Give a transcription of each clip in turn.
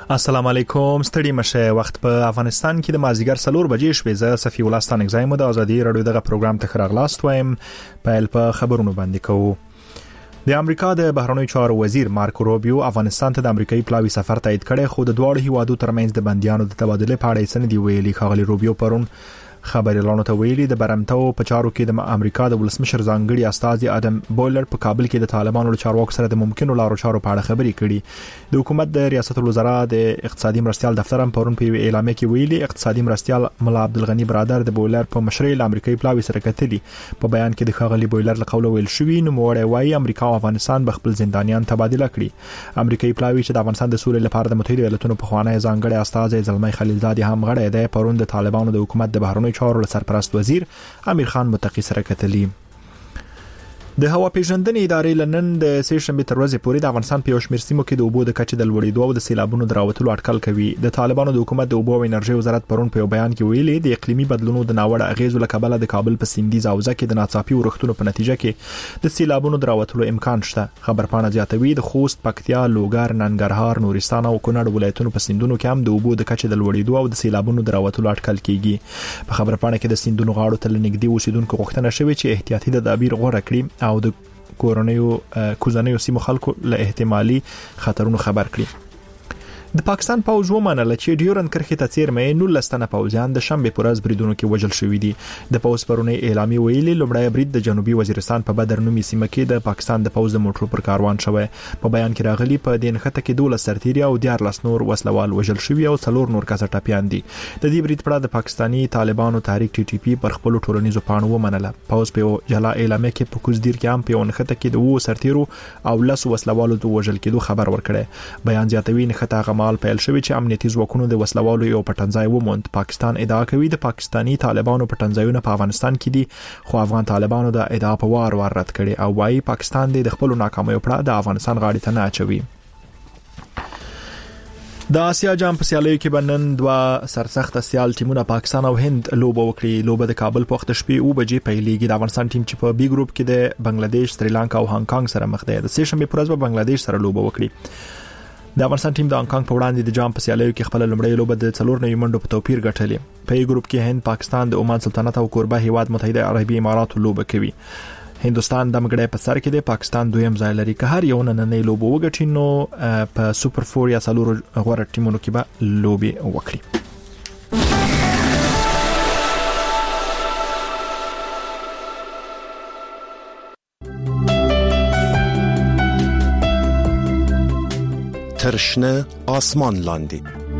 السلام علیکم ستړي مشه وخت په افغانستان کې د مازیګر 4 بجې شوې زه صفی الله ستان اگزایم د ازادي رادیو دغه پروګرام ته خراغلاست وایم په خبرونو باندې کوو د امریکا د بهرنیو چارو وزیر مارکو روبیو افغانستان ته د امریکایي پلاوی سفر تایید کړي خو د دوه هیوادو ترمنځ د بنديانو د تبادله په اړه څه نه دی ویلي خغلی روبیو پرون خبري لانو ته ویلي د برمتو په چارو کې د امریکا د ولسمشر ځانګړي استاذ ادم بولر په کابل کې د طالبانو له چارواکو سره د ممکنو لارو چارو په اړه خبري کړي د حکومت د ریاست الوزرا د اقتصادي مرستيال دفتر هم پرون په اعلامیه کې ویلي اقتصادي مرستيال ملا عبدالغنی برادر د بولر په مشرۍ له امریکایي پلاوی سره کتلي په بیان کې د خغلی بولر له قوله ویل شوی نو موړی وايي امریکا او افغانستان بخپل زندانیان تبادله کړي امریکایي پلاوی چې د افغانستان د سولې لپاره د متحده ایالاتونو په خوانه ځانګړي استاذ زلمي خلیلزاد هم غړی دی پرون د طالبانو د حکومت د بهرنیو چارو سرپرست وزیر امیر خان متقی سره کتلی د هوا پیژندنې ادارې لنن د سیشنبه تر ورځې پورې د افغانستان په شمیر سیمو کې د اوبو د کچې د لوړېدو او د سیلابونو دراوتلو اټکل کوي د طالبانو د حکومت د اوبو او انرژي وزارت پرون په بیان کې ویلي د اقلیمي بدلونونو د ناوړه اغیزو له کبله د کابل په سیندیز حوزه کې د ناڅاپي ورښتونو په نتیجه کې د سیلابونو دراوتلو امکان شته خبرپاڼه زیاتوي د خوست پکتیا لوګر ننګرهار نورستان او کونړ ولایتونو په سیندونو کې هم د اوبو د کچې د لوړېدو او د سیلابونو دراوتلو اټکل کیږي په خبرپاڼه کې د سیندونو غاړو ته لنګدي اوسیدونکو غوښتنه شوې چې احتیاطي تدابیر غوړه کړي او د کوزنیو سیمو خلکو له احتمالي خطرونو خبر کړي د پاکستان پوځ ومنله چې ډیورن کرښې ته څیرمه 19 تنه پوځیان د شنبه پر ورځ بریدونو کې وژل شوې دي د پوځ پرونی اعلامي ویلي لومړی برید د جنوبي وزیرستان په بدر نومي سیمه کې د پاکستان د پوځ د موټرو پر کاروان شوی په بیان کې راغلي په دې نښته کې 12 سرتیري او 14 نور وسلوال وژل شوي او 4 نور کسه ټاپیان دي د دې برید په اړه د پاکستاني طالبانو تحریک ټي ټي پی پر خپل ټولنیزو پاڼو ومنله پوځ په جلا اعلامي کې په کوزدیر کې هم په نښته کې د 2 سرتیرو او 10 وسلوالو د وژل کېدو خبر ورکړي بیان زیاتوي نښته غمال پیل شوی چې امنیتي ځواکونو د وسلوالو یو پټنځای وموند پاکستان ادعا کوي د پاکستانی طالبانو پټنځایونه په افغانستان کې دي خو افغان طالبانو د ادعا په وار رد کړي او وايي پاکستان د خپل ناکامیو په اړه د افغانستان غاړې ته نه اچوي د آسیا جام په سیالیو کې بنن دوه سرسخت سیال ټیمونه پاکستان او هند لوبه وکړي لوبه د کابل په وخت شپې او بجې پیلېږي د افغانستان ټیم چې په بي ګروپ کې د بنگلاديش سریلانکا او هانګ کانګ سره مخ دی د سیشنبه پر ورځ په بنگلاديش سره لوبه وکړي د افغانستان ټیم د هانګ کانګ په وړاندې د جام په سیالیو کې خپل لومړی لوبه د 4 منډو په توپیر ګټلې په ګروپ کې هند پاکستان د عمان سلطنت او کوربه هیواد متحده عربی امارات لوبه کوي هندستان د مګړې په سر کې د پاکستان دویم ځای لري که هر یو نننې لوبه وګټي نو په سوپر 4 یا 4 غوړ ټیمونو کې به لوبي وکړي ترشنه آسمان لاندې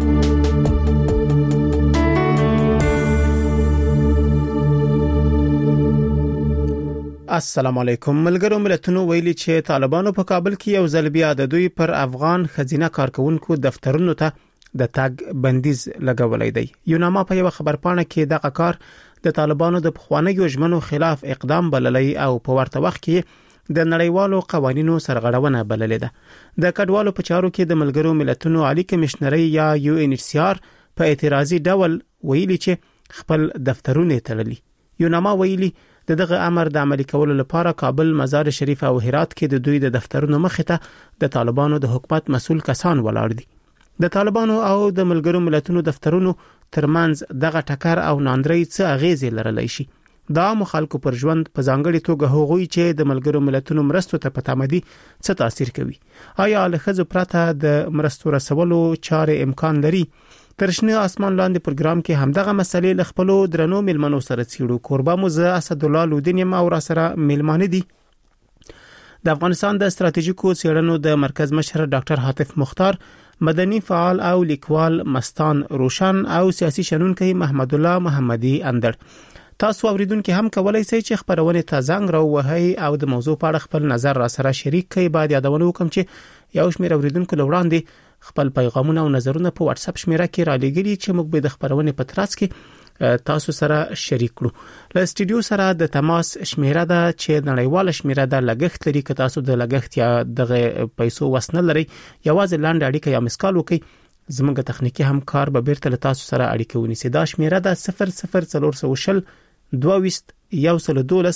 السلام علیکم ملګرو ملتونو ویلي چې طالبانو په کابل کې یو ځل بیا د دوی پر افغان خزینه کارکونکو دفترونو ته د تاګ بندیز لګولای دی یو نامه په یو خبرپاڼه کې دغه کار د طالبانو د پخوانیو ژمنو خلاف اقدام بللی او په ورته وخت کې د نړیوالو قوانینو سرغړونه بللې ده د کډوالو په چارو کې د ملګرو ملتونو عالی کمشنري یا یو ان ایچ سی آر په اعتراضي ډول ویلي چې خپل دفترونه تړلي یو نامه ویلي دغه امر د عملي کولو لپاره کابل مزار شریف او هرات کې د دوی د دفترونو مخې ته د طالبانو د حکومت مسؤل کسان ولاړ دي د طالبانو او د ملګرو ملتونو دفترونو ترمنځ دغه ټکر او ناندري څه اغیزې لرلی شي دا مخالکو پر ژوند په ځانګړي توګه هغوی چې د ملګرو ملتونو مرستو ته پتامدي څه تاثیر کوي آیا له خزو پرته د مرستو رسولو چارې امکان لري ترشنه آسمان لاندې پروګرام کې همدغه مسلې له خپل درنو ملمنو سره څیړو قربا موزه اسد الله لودین ما او سره ملمانه دي د افغانستان د ستراتیژیکو څېړنو د مرکز مشر ډاکټر حاتف مختار مدني فعال او لیکوال مستان روشن او سیاسي شنونکي محمد الله محمدي اندړ تاسو اوریدونکو هم کولای شئ چې خبرونه ته زنګ راوهئ او د موضوع په اړه خپل نظر را سره شریک کړئ بعد یادونه وکم چې یو شمېر اوریدونکو لوړاندې خپل پیغامونه او نظرونه په واتس اپ شمیره کې را لېږلي چې موږ به د خبرونه په ترڅ کې تاسو سره شریک کړو له سټډیو سره د تماس شمیره ده چې نړیواله شمیره ده لګښت لري که تاسو د لګښت یا د پیسو وسنه لري یوازې لاندې اړیکه یا مسکال وکړئ زموږ تخنیکی همکار به بیرته تاسو سره اړیکه ونیسي دا شمیره ده 0040 22 112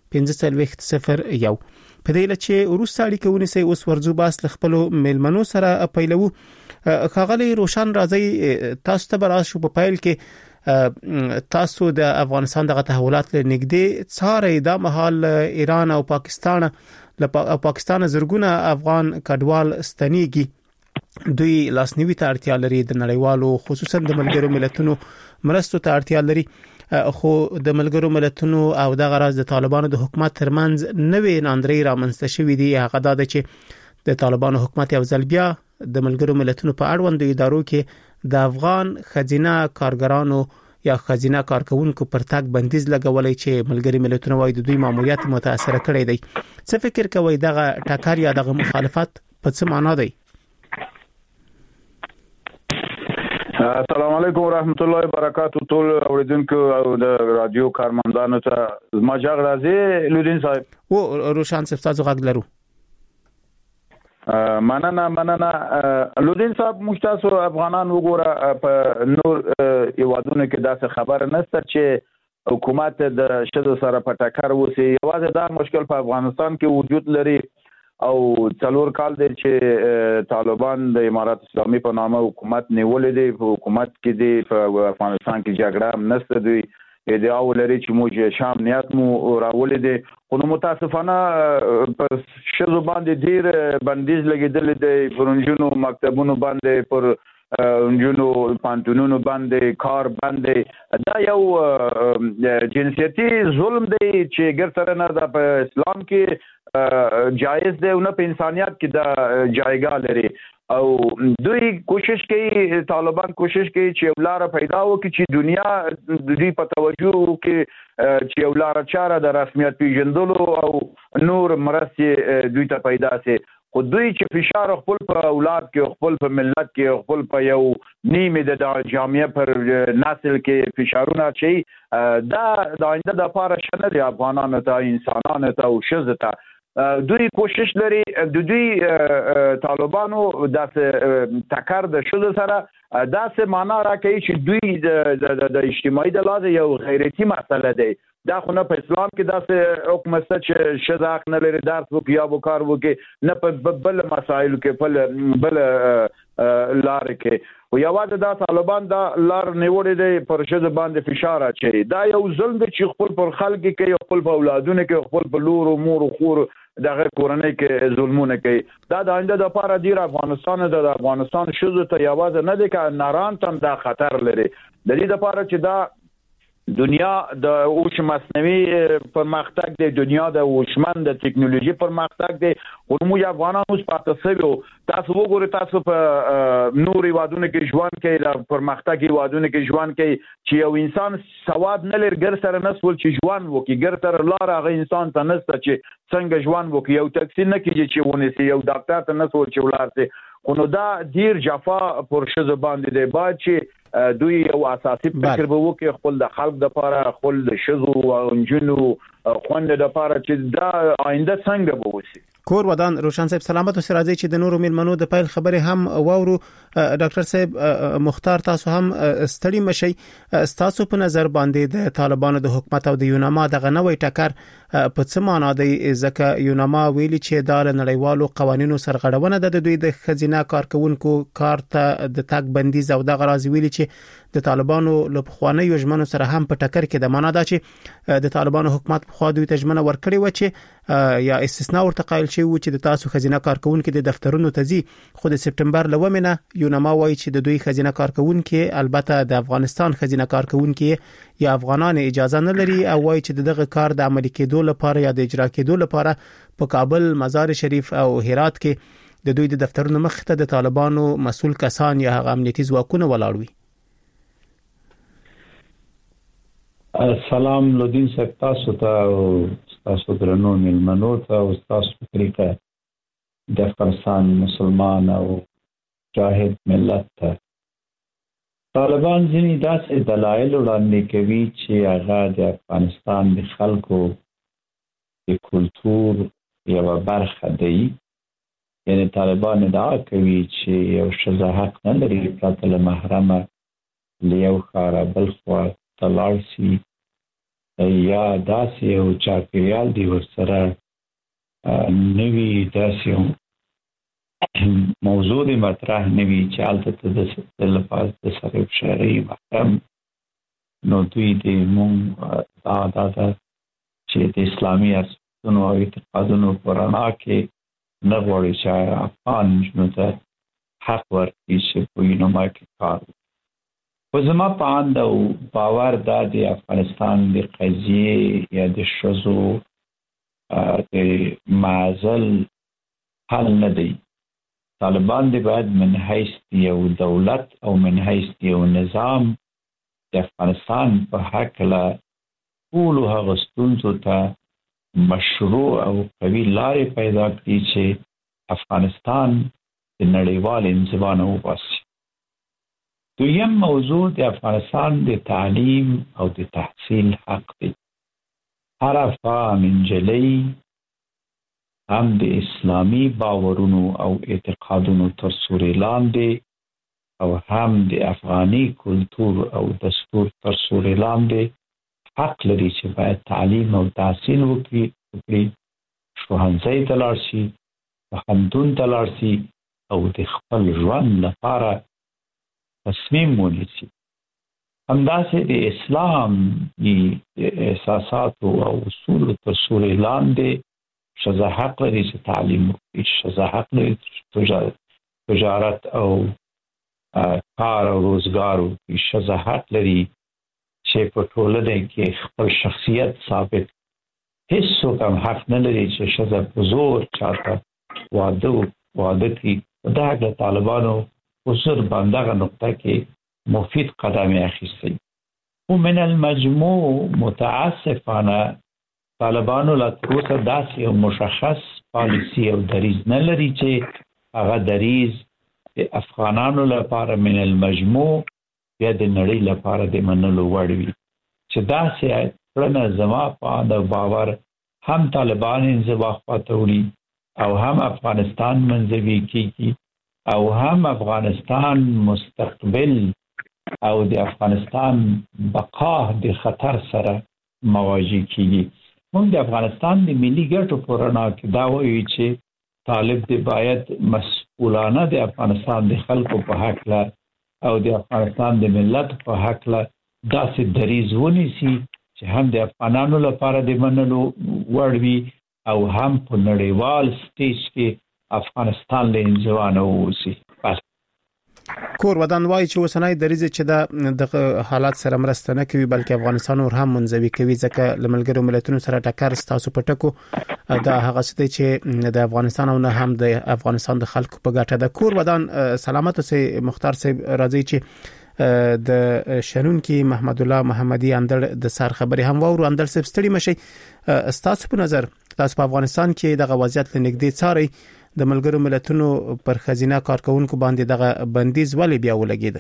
1501 په دې لچې روسي اړیکه ونیسي. اوس ورځو باس خپل میلمنو سره پیلو. خاغلی روشن راځي تاسو ته براشو په پایل کې تاسو د افغانستان د تحولات لنګدي څاري د محل ایران او پاکستان زرګونه افغان کډوال ستنیږي. دوی لاسنیوي ته اړتیا لري، د نړیوالو خصوصا د ملګرو ملتونو مرستو ته اړتیا لري، خو د ملګرو ملتونو او د غرض د طالبانو د حکومت ترمنځ نوې ناندري رامنځته شوې دي. هغه دا چې د طالبانو حکومت یو ځل بیا د ملګرو ملتونو په اړوند ادارو کې د افغان خزینه کارګرانو یا خزینه کارکونکو پر تاګ بندیز لګولای چې ملګری ملتونه وايي د دوی ماموریت متاثر کړي دی. څه فکر کوي دغه ټاکر یا دغه مخالفت په څه معنا دی؟ السلام علیکم ورحمت الله وبرکاتہ. ټول اوریدونکو او د رادیو کارمندانو ته ما جګ راځي. لودین صاحب او روشن صاحب تاسو غږ لرو. مننه لودین صاحب. مشتاسو افغانان وګوره په نور ایوادونو کې داسې خبر نشته چې حکومت د شذو سره په ټکر وسی. یوازې دا مشکل په افغانستان کې وجود لري او 4 کال دی چې طالبان د امارات اسلامي په نامه حکومت نیولې دي. په حکومت کې دی په افغانستان کې جګړه نشته. دوی ادعا ولري چې موږ شام نیت مو راولې دي، خو متاسفانه پر شذو باندې ډیر بندیز لګیدل دي، پرونجونو مکتبونو باندې، پر انجونو پانتونونو باندې کار باندې. دا یو جنسیتي ظلم دی چې ګرځره نه د اسلام کې جایز دی او نه په انسانيت کې دا جایګه لري. او دوی کوشش کوي، طالبان کوشش کوي چې ولاره پیدا وکړي چې دنیا د دې په توجه کې چې ولاره چاره د رسمیت پیژندلو او نور مرستې دوی ته پیدا سي. خو دوی چې فشار خپل په اولاد کې، خپل په ملت کې، خپل په یو نیمه د جامعه پر نسل کې فشارونه چي دا د آینده د لپاره شنه دي افغانانو ته، انسانانو ته او شذ ته. دوی کوشش لري د دوی طالبانو داسې ټکر د شذ سره داسې معنا راکړي چې دوی د اجتماعي د لحاظه یو غیرتي مسله دی. دا خو نه په اسلام کې داسې حکم شته چې شذ حق نه لري درس وکړي یا وکړ وکړي، نه په بل مسایلو کې بل لار کې. او یوازې دا طالبان دا لار نیولې دی پر شذ باندې فشار اچي. دا یو ظلم دی چې خپل پر خلک کې، خپل په اولادونو کې، خپل په لور او مور او خور دغه کورنۍ کې ظلمونه کوي. دا د آینده د لپاره ډیر افغانستان شذو ته یوازې نه دی که ناران تم دا خطر لري. د دې لپاره چې دا دنیا د اوش مصنوعي پرمختګ دی، دنیا د اوشمن د ټکنالوژي پرمختګ دی. موږ افغانان اوس پاتې شوو. تاسو وګورئ، تاسو په نور ایوادونو کې ژوند کوي، د پرمختګ ایوادونو کې ژوند کوي چې یو انسان سواد نه لري، ګر سره نسول چې ژوند وکړي، ګر سره لار هغه انسان ته نشته چې څنګه ژوند وکړي. یو تاکسی نه کیږي چې ونیسي، یو ډاکټر ته نسول چې ولار سي. خو نو دا ډیر جفا پر شذ باندې دی. باید چې دوی یو اساسي فکر به وکړي خپل د خلک د لپاره، خپل د شذو او انجونو خوند د لپاره چې دا آینده څنګه به وسی. کور ودان روشن صاحب سلامت او راځي چې د نورو ملمنو د پایل خبره هم واورو. ډاکټر صاحب مختار، تاسو هم ستړي مشي. تاسو په نظر باندې د طالبانو د حکومت او د یوناما دغه نوې ټکر په څه معنا دی؟ ځکه یوناما ویلي چې دا نړیوالو قوانینو سرغړونه ده، د دوی د خزینه کارکونکو کار ته د تاګ بندیز او د غراض ویلي چې د طالبانو له خواني یوجمنو سره هم په ټکر کې د معنا دا چې د طالبانو حکومت په خوا دوی تجمنه ورکړي و چې یا استثناء ورته قائل شي و چې د تاسو خزینه کارکونکو د دفترونو ته ځي. خو د سپټمبر لومینه یوناما وایي چې د دوی خزینه کارکونکو البته د افغانستان خزینه کارکونکو یا افغانان اجازه نه لري او وایي چې دغه کار د عملي کېدو لپاره یا د اجرا کېدو لپاره په کابل، مزار شریف او هرات کې د دوی د دفترونو مخ ته د طالبانو مسؤل کسان یا هغه امنیتي ځواکونه ولاړ وي. سلام لودین صاحب، تاسو ته او تاسو درنو ملمنو ته او تاسو طریقه د افغانستان مسلمان او جاهد ملت ته. طالبان ځینې داسې دلایل وړاندې کوي چې هغه د افغانستان د خلکو د کلتور یوه برخه دی. یعنې طالبان ادعا کوي چې یو ښځه حق نه لري پرته له محرمه له یو ښاره بل خوا ته لاړ شي یا داسې یو چاپیریال دی ورسره نوي داسې موضوع دی مطرح نوي چې هلته ته د لپاره د سره شرعي محکم نو دوی د مونږ دا چې د اسلامي ارزښتونو او اعتقادونو په رڼا کې نه غواړي چې افغان نجونو ته حق ورکړي چې په یونما کې کار وکړي. خو زما په اند او باور دا د افغانستان د قضیې یا د ښځو د معزل حل نه دی. طالبان دی باید من حیث یو دولت او من حیث یو نظام د افغانستان په هکله ټولو هغه ستونزو ته مشروع او قوي لارې پیدا کړي چې افغانستان د نړیوال انزوا نه وباسي. دویم موضوع د افغانستان د تعلیم او د تحصیل حق دی. هر افغان نجلۍ هم د اسلامي باورونو او اعتقادونو تر سوري لاندې او هم د افغاني کلتور او دستور تر سوري لاندې حق لري چې باید تعلیم او تحصیل وکړي، ښوونځي ته لاړ شي، پوهنتون ته لاړ شي او د خپل ژوند لپاره تصمیم ونیسي. همداسې د اسلام احساساتو او اصولو تر سوري لاندې ښځه حق لري چې تعلیم وکړي، ښځه حق لري تجارت او کار او روزګار وکړي، ښځه حق لري چې په ټولنه کې خپل شخصیت ثابت. هیڅوک هم حق نه لري چې ښځه په زور چاته واده کړي. دغه طالبانو حضور باندغه نقطه کې مفید قدم اخیستی. ومن المجموع متاسفانه طالبانو لا تر اوسه داسې یو مشخص پالیسي او دریځ نه لري چې هغه دریځ د افغانانو لپاره من المجموع یا د نړۍ لپاره د منلو وړ وي. چې داسې کړنه زما په باور هم طالبان انزوا خواته وړي او هم افغانستان منزوي کیږي او هم افغانستان مستقبل او د افغانستان بقا د خطر سره مواجه کیږي. موږ د افغانستان د ملي ګټو په رڼا کې دا وایو چې طالب دی باید مسؤلانه د افغانستان د خلکو په هکله او د افغانستان د ملت په هکله داسې دریځ ونیسي چې هم د افغانانو لپاره د منلو وړ وي او هم په نړیوال سټیج کې افغانستان له انزوا نه ووځي. کور ودان وایي چې اوسنۍ دریځ چې د حالات سره مرسته نه کوي بلکې افغانستان ور هم منزوي کوي، ځکه لملګرو ملتونو سره ټکر ستاسو په ټکو دا هغه څه چې د افغانستان او نه هم د افغانستان د خلکو په ګټه ده. کور ودان سلامت اوسئ مختار صاحب، راځي چې د شنون کې محمد الله محمدي اندر د سر خبري هم وورو. اندر صاحب ستړي مشي، ستاسو په نظر تاسو په افغانستان کې دغه وضعیت لنګدې څاري، د ملګرو ملتونو پر خزینه کارکونکو باندې دغه بندیز ولې بیا ولګید؟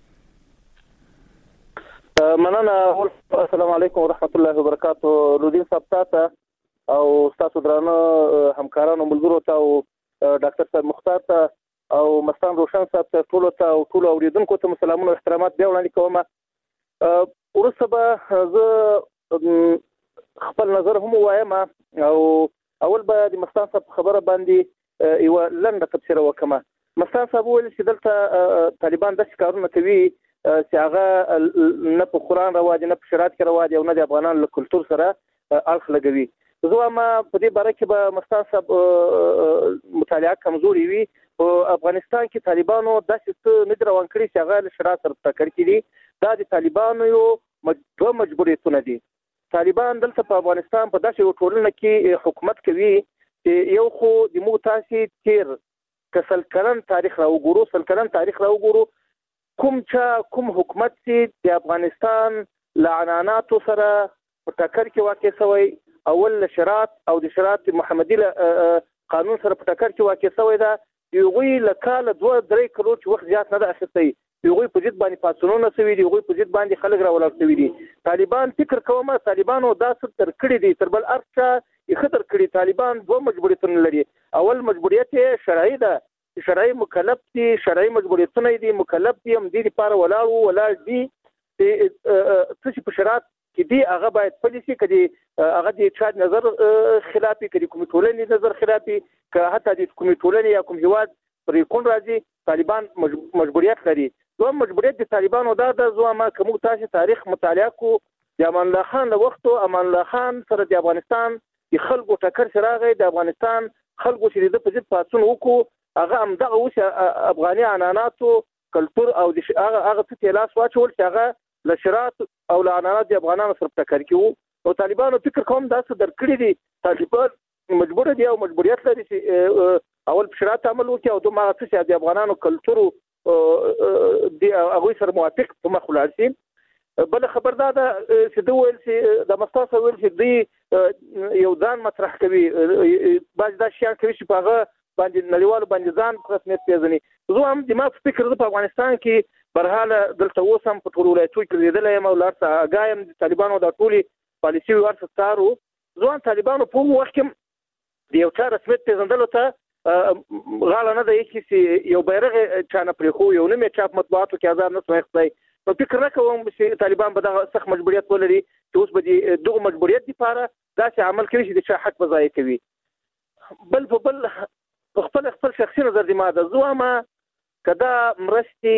مننه. السلام علیکم ورحمت الله وبرکاتہ. رودین صاحب ته او تاسو درانه همکارانو ملګرو ته او ډاکټر صاحب مختار ته او مستان روشن صاحب ته ټول اوریدونکو ته سلامونه او احترامات بیا وړاندې کوم. ورسره به زه خپل نظر هم وایم او اول به د مستان صاحب خبره باندې یو لنډه تفسیر وکم. مستان صاحب ویل چې دلته طالبان د کارونه کوي چې هغه نه په قرآن رواج نه په شریعت کې رواج او نه د افغانانو له کلتور سره اړخ لګوي. زه ما په دې باره کې به مستان صاحب مطالعه کمزوري وي. په افغانستان کې طالبانو داسې څه نه روان کړي چې هغه له شریعت سره ټکر کړي. دا د طالبانو یو مجبوریتونه دي. طالبان دلته په افغانستان په داسې یو ټولنه کې حکومت کوي چې یو خو د مو تاسې تیر کسل کلن تاریخ راوګورو کوم حکومت چې د افغانستان لعناناتو سره په ټکر کې واقع شوی، اول شریعت او د شریعت محمدي قانون سره په ټکر کې واقع شوی دا یوغوی لکاله 2-3 کلو چې وخت زیات نه ده اخیستی. یوغوی په ضد باندې پاتونونه سوي دي، یوغوی په ضد باندې خلک راولل سوي دي. طالبان فکر کوم طالبانو دا څه تر کړی دي تر بل ارچا یې خطر کړی. طالبان دوه مجبوریتونه لري. اول مجبوریت شرعي ده، شرعي مکلف دي، شرعي مجبوریتونه دي، مکلف دي هم دي لپاره ولاړ دي چې په شریعت چې دی هغه باید پالیسي کړي هغه د چا نظر خلافي کړي کوم ټولنې نظر خلافي که حتی د کوم ټولنې یا کوم هیواد پرې کون راځي طالبان مجبوریت لري. دوه مجبوریت د طالبانو دا د زوامه کوم تاسو تاریخ مطالعه کو د امان الله خان له وختو امان الله خان سره د افغانستان د خلکو ټکر سره راغی د افغانستان خلکو چې د پزید پاتون وکړو هغه هم دغه اوس افغاني عناناتو کلچر او هغه څه لاس واچول چې هغه لشرات او لعنانات د افغانانو سره ټکر کیو او طالبانو فکر کوم دا څه درکړي دي طالبان مجبور دي او مجبوریت لري چې اول بشرات عمل وکړي او دوه څه د افغانانو کلچر دی هغه سره موافق په مخولار سي. بل خبردار ده چې دوی ویل چې د مستاسو ویل چې دی یو ځان مطرح کوي باز دا شیان کوي چې په هغه باندې نړیوالو باندې ځان په رسمیت پیژني. زه هم د ما فکر په افغانستان کې برحاله دلته اوسم په ټول ولایتونو کې لیدلای یم او لارته غایم د طالبانو د ټولي پالیسي ورته کارو ځوان طالبانو په وخت کې د یو چا رسمیت پیژندلو ته غاړه نه دی چې یو بیرغ چانه پرې خو یو نه چاپ مطبوعاتو کې آزاد نه سوي نو فکر نه کوم چې طالبان به دغه سخت مجبوریت ولري چې اوس به دغه مجبوریت لپاره داسې عمل کوي چې د چا حق بځای کوي. بل په بل خپل شخصي نظر دی ما د زوامه کدا مرستي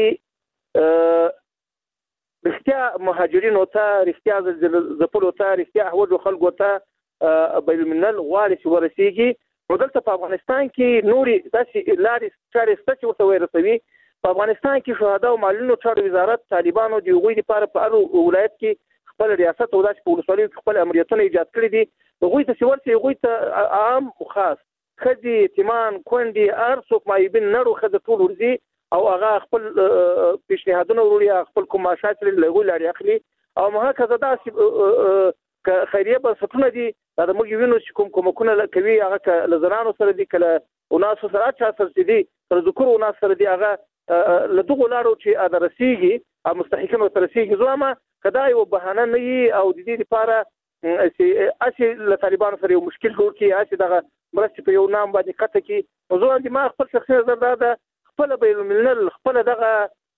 رښتیا مهاجرینو ته رښتیا زپلو ته رښتیا هوجو خلکو ته بین الملل غواړي چې ورسیږي نو دلته په افغانستان کې نوري داسې لارې چارې شته چې ورته ورسوي. په افغانستان کې شهدا او معلولینو چارو وزارت طالبانو د هغوی لپاره په هر ولایت کې خپل ریاست او داسې په ولسوالیو کې خپل امریتونه ایجاد کړي دي. هغوی ته چې ورته هغوی ته عام او خاص خدي تیمان کونډي هر څوک مایبین نړو خد ټول ورزي او هغه خپل پیشنهادونه ورولي خپل کوم معاشات لغوي لري اخلي او مها کزه داسې خیریه بنسټونه دي دا موږ وینو چې کومکونه کوي هغه لزنانو سره دي کله او ناس سره چا سره دي تر ذکر او ناس سره دي هغه لدغه لارو چې ادرسيږي او مستحقینو ترسيږي زوما کدا یو بهانه نه او د دې لپاره چې له طالبانو سره یو مشکل جوړ کی چې دغه مرستې په یو نام باندې قطع کی زه د ما خپل شخصي نظر دا خپل بین الملل خپل دغه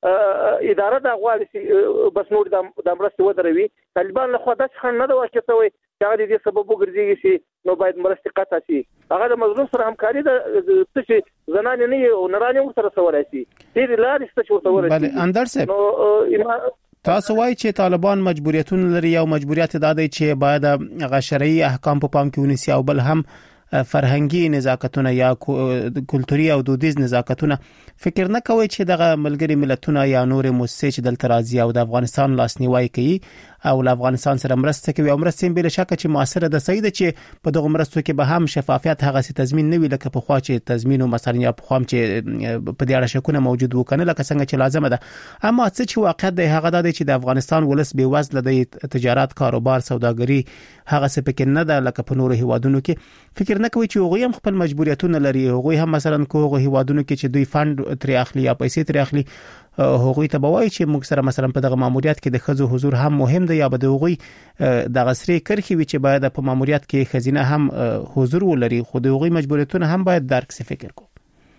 اداره د غواړي بس نور د مرستې ودروي. طالبان له خوا داسې خن نه دا واکڅوي چې هغه دې سبب وګرځي چې نو باید مرستې قطع شي. هغه د مظلوم سره همکاري د چې زنان نه او نرانه ور سره سوالای شي دې لارې ست چې ورته ورسي. بله اندر صاحب تاسو وایي چې طالبان مجبوریتونه لري او مجبوریت دا دی چې باید هغه شرعي احکام په پام کې ونیسي او بل هم فرهنګي نزاکتونه یا کلتوري او دودیز نزاکتونه. فکر نه کوي چې دغه ملګری ملتونه یا نور مؤسسې چې دلته راځي او د افغانستان لاسنیوي کوي او له افغانستان سره مرسته کوي او مرسته بل شک چې موثره ده سید چې په دغه مرستو کې به هم شفافیت هغه سي تضمین نه وي لکه په خوا چې تضمین او مثلا یا په خوا چې په دې اړه شکونه موجود وکنه لکه څنګه چې لازم ده. اما څه چې واقعیت دی هغه دا دی چې د افغانستان ولس به وزله د تجارت کاروبار سوداګري هغه څه پکې نه ده لکه په نورو هیوادونو کې. فکر نه کوي چې هغه هم خپل مجبوریتونه لري هغه هم مثلا کوغه هیوادونو کې چې دوی فند تر اخلي یا پیسې تر اخلي هغوی ته بوای چې موږ سره مثلا په دغه ماموریت کې د خزو حضور هم مهم دی یا به د هغوی د غسرې کرخي وي چې باید په ماموریت کې خزینه هم حضور ولري خو د هغوی مجبوریتونه هم باید درک سي. فکر کو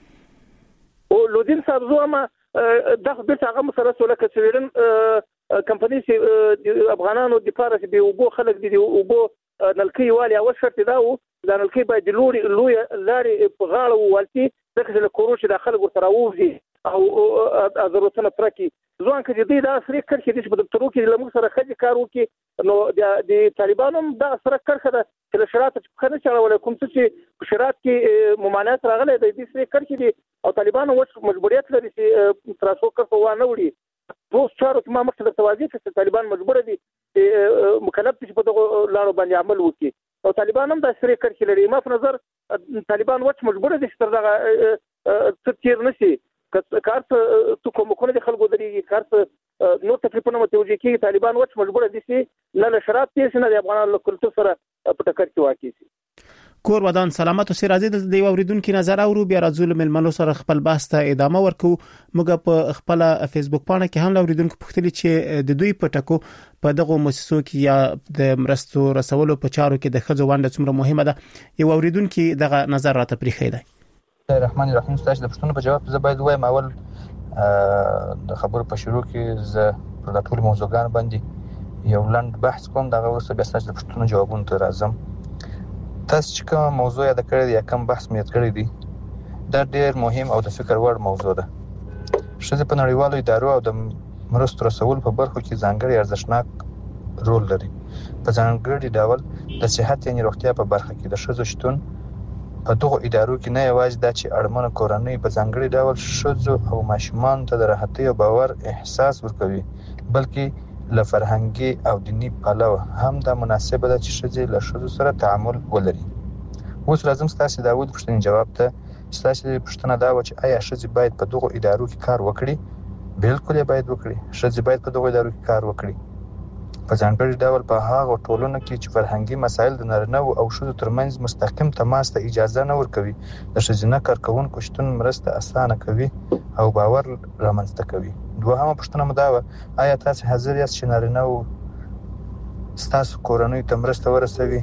او لودین صاحب زوما دغه به هغه مسله سره کڅویرن کمپنی چې افغانانو د پاره به وبو خلک دي وبو نلکی والی او شرط دا و د نلکی باید لوی لاري په غاړه ولتي دغه له کوروش داخله ګرځراو وزي او ضرورتونه ترکي ځوان کې دې دا سره کړ چې د دکتورو کې لمغ سره خځې کار وکي نو د طالبانو دا سره کړ خده چې شرایط خنه چلول کوم چې شرایط کې ممانعت راغلي د دې سره کړ چې او طالبانو مجبوریت لري چې تراسو کړو وانه وړي دوه چارو ما مخته د توازی چې طالبان مجبور دي مکلف چې په دغه لارو باندې عمل وکړي او طالبان هم دا سره کړ چې لري ما په نظر طالبان وڅ مجبور دي چې تر دغه تیر نشي کارت تو کومکونه د خلکو درېږي کارت نو تکلیفونه متوجي کی طالبان وڅ مجبور دي چې نه شراب پیښ نه د افغانانو کلتور سره په ټکر کې واقع شي. کور ودان سلامت او سرازي د دی اوریدونکو نظر اورو بیا راځول ملمنو سره خپل بحث ته ادامه ورکو. موږ په خپل فیسبوک پاڼه کې هم اوریدونکو پوښتنه چې د دوی په ټکو په دغه مؤسسو کې یا د مرستو رسولو په چارو کې د خځو ونده څومره مهمه ده یو اوریدونکو دغه نظر راته پریخي دی. الرحمن الرحیم. تاسو د پښتون په جواب زه باید وایم اول د خبرو په شروع کې زه پر ټول موضوعګان باندې یو لنډ بحث کوم دغه وروسته بیا ستاسو د پوښتنو جوابونه ته راځم. تاسو چې کوم موضوع یاد کړی یا کوم بحث مې یاد کړی دی دا ډېر مهم او د فکر وړ موضوع ده. ښځې په نړیوالو ادارو او د مرستو رسولو په برخو کې ځانګړی ارزښتناک رول لري. په ځانګړي ډول د صحت یعنې روغتیا په برخه کې د ښځو شتون په دغو ادارو کې نه یوازې دا چې اړمنه کورنۍ په ځانګړي ډول ښځو او ماشومانو ته د راحتۍ او باور احساس ورکوي، بلکې له فرهنګي او دیني پلوه هم دا مناسبه ده چې ښځې له ښځو سره تعامل ولري. اوس راځم ستاسو د اول پوښتنې جواب ته. ستاسو پوښتنه دا و چې آیا ښځې باید په دغو ادارو کې کار وکړي؟ بالکل یې باید وکړي. ښځې باید په دغو ادارو کې کار وکړي، په ځانګړي ډول په هغه ټولنه کې چې فرهنګي مسایل د نارینه‌و او ښځو ترمنځ مستقیم تماس ته اجازه نه ورکوي. د ښځینه کارکوونکو شتون مرسته اسانه کوي او باور رامنځته کوي. دوهمه پوښتنه مو دا وه، آیا تاسو حاضر یاست چې نارینه‌و ستاسو کورنیو ته مرسته ورسوي؟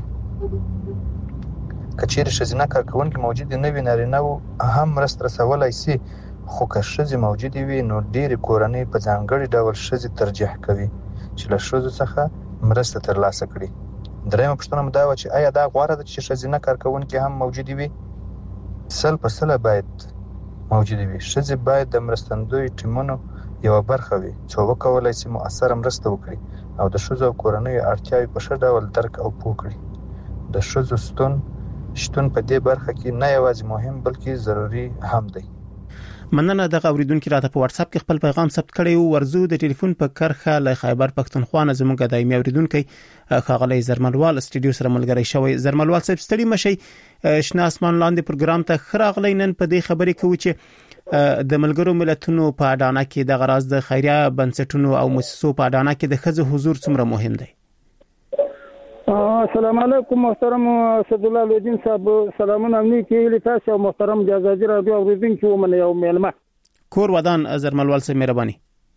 که چیرې ښځینه کارکوونکي موجود نه وي، نارینه‌و هم مرسته رسولی سي، خو که ښځې موجودې وي نو ډېرې کورنۍ په ځانګړي ډول ښځې ترجیح کوي چې له ښځو څخه مرسته ترلاسه کړي. درېیمه پوښتنه مو دا وه چې آیا دا غوره ده چې ښځینه کارکوونکي هم موجودې وي؟ 100% باید موجودې وي. ښځې باید د مرستندوی ټیمونو یوه برخه وي چې وکولای شي مؤثره مرسته وکړي او د ښځو او کورنیو اړتیاوې په ښه ډول درک او پوه کړي. د ښځو شتون په دې برخه کې نه یوازې مهم بلکې ضروري هم دی. مننه. دغه اوریدونکو راته په واتس اپ کې خپل پیغام ثبت کړی او ورزو د ټلیفون په کرخه له خیبر پښتونخوا نه زموږ دایمي اوریدونکو خاغلی زرملوال استډیو سره ملګری شوی. زرملوال صاحب ستړي مشي، شنه اسمان لاندې پروګرام ته خراغلی. نن په دې خبرې کوي چې د ملګرو ملتونو په اډانه کې د غراز د خیریه بنسټونو او مؤسسو په اډانه کې د ښځو حضور څومره مهم دی؟ السلام علیکم محترم اسد الله لودین صاحب، سلامونه امنی کې تاسو او محترم جزاجي رادیو اوریدونکو ومنه یو میلمه کور ودان زرملوال صاحب مهرباني.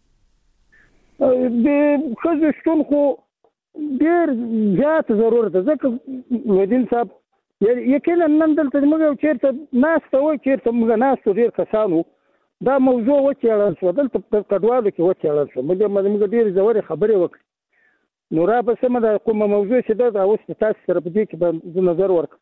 د ښځو شتون خو ډیر زیات ضرورت ده، ځکه لودین صاحب یقینا نن دلته موږ چیرته ناسته و، چیرته موږ ناسته ډیر کسانو دا موضوع وچېړل شو، دلته په کډوالو کې وچېړل شو. موږ ډیر زوري خبرې وکړې. نو را به سمه د کومه موضوع چې دا اوس تاسو سره په دې کې به نظر ورکړم.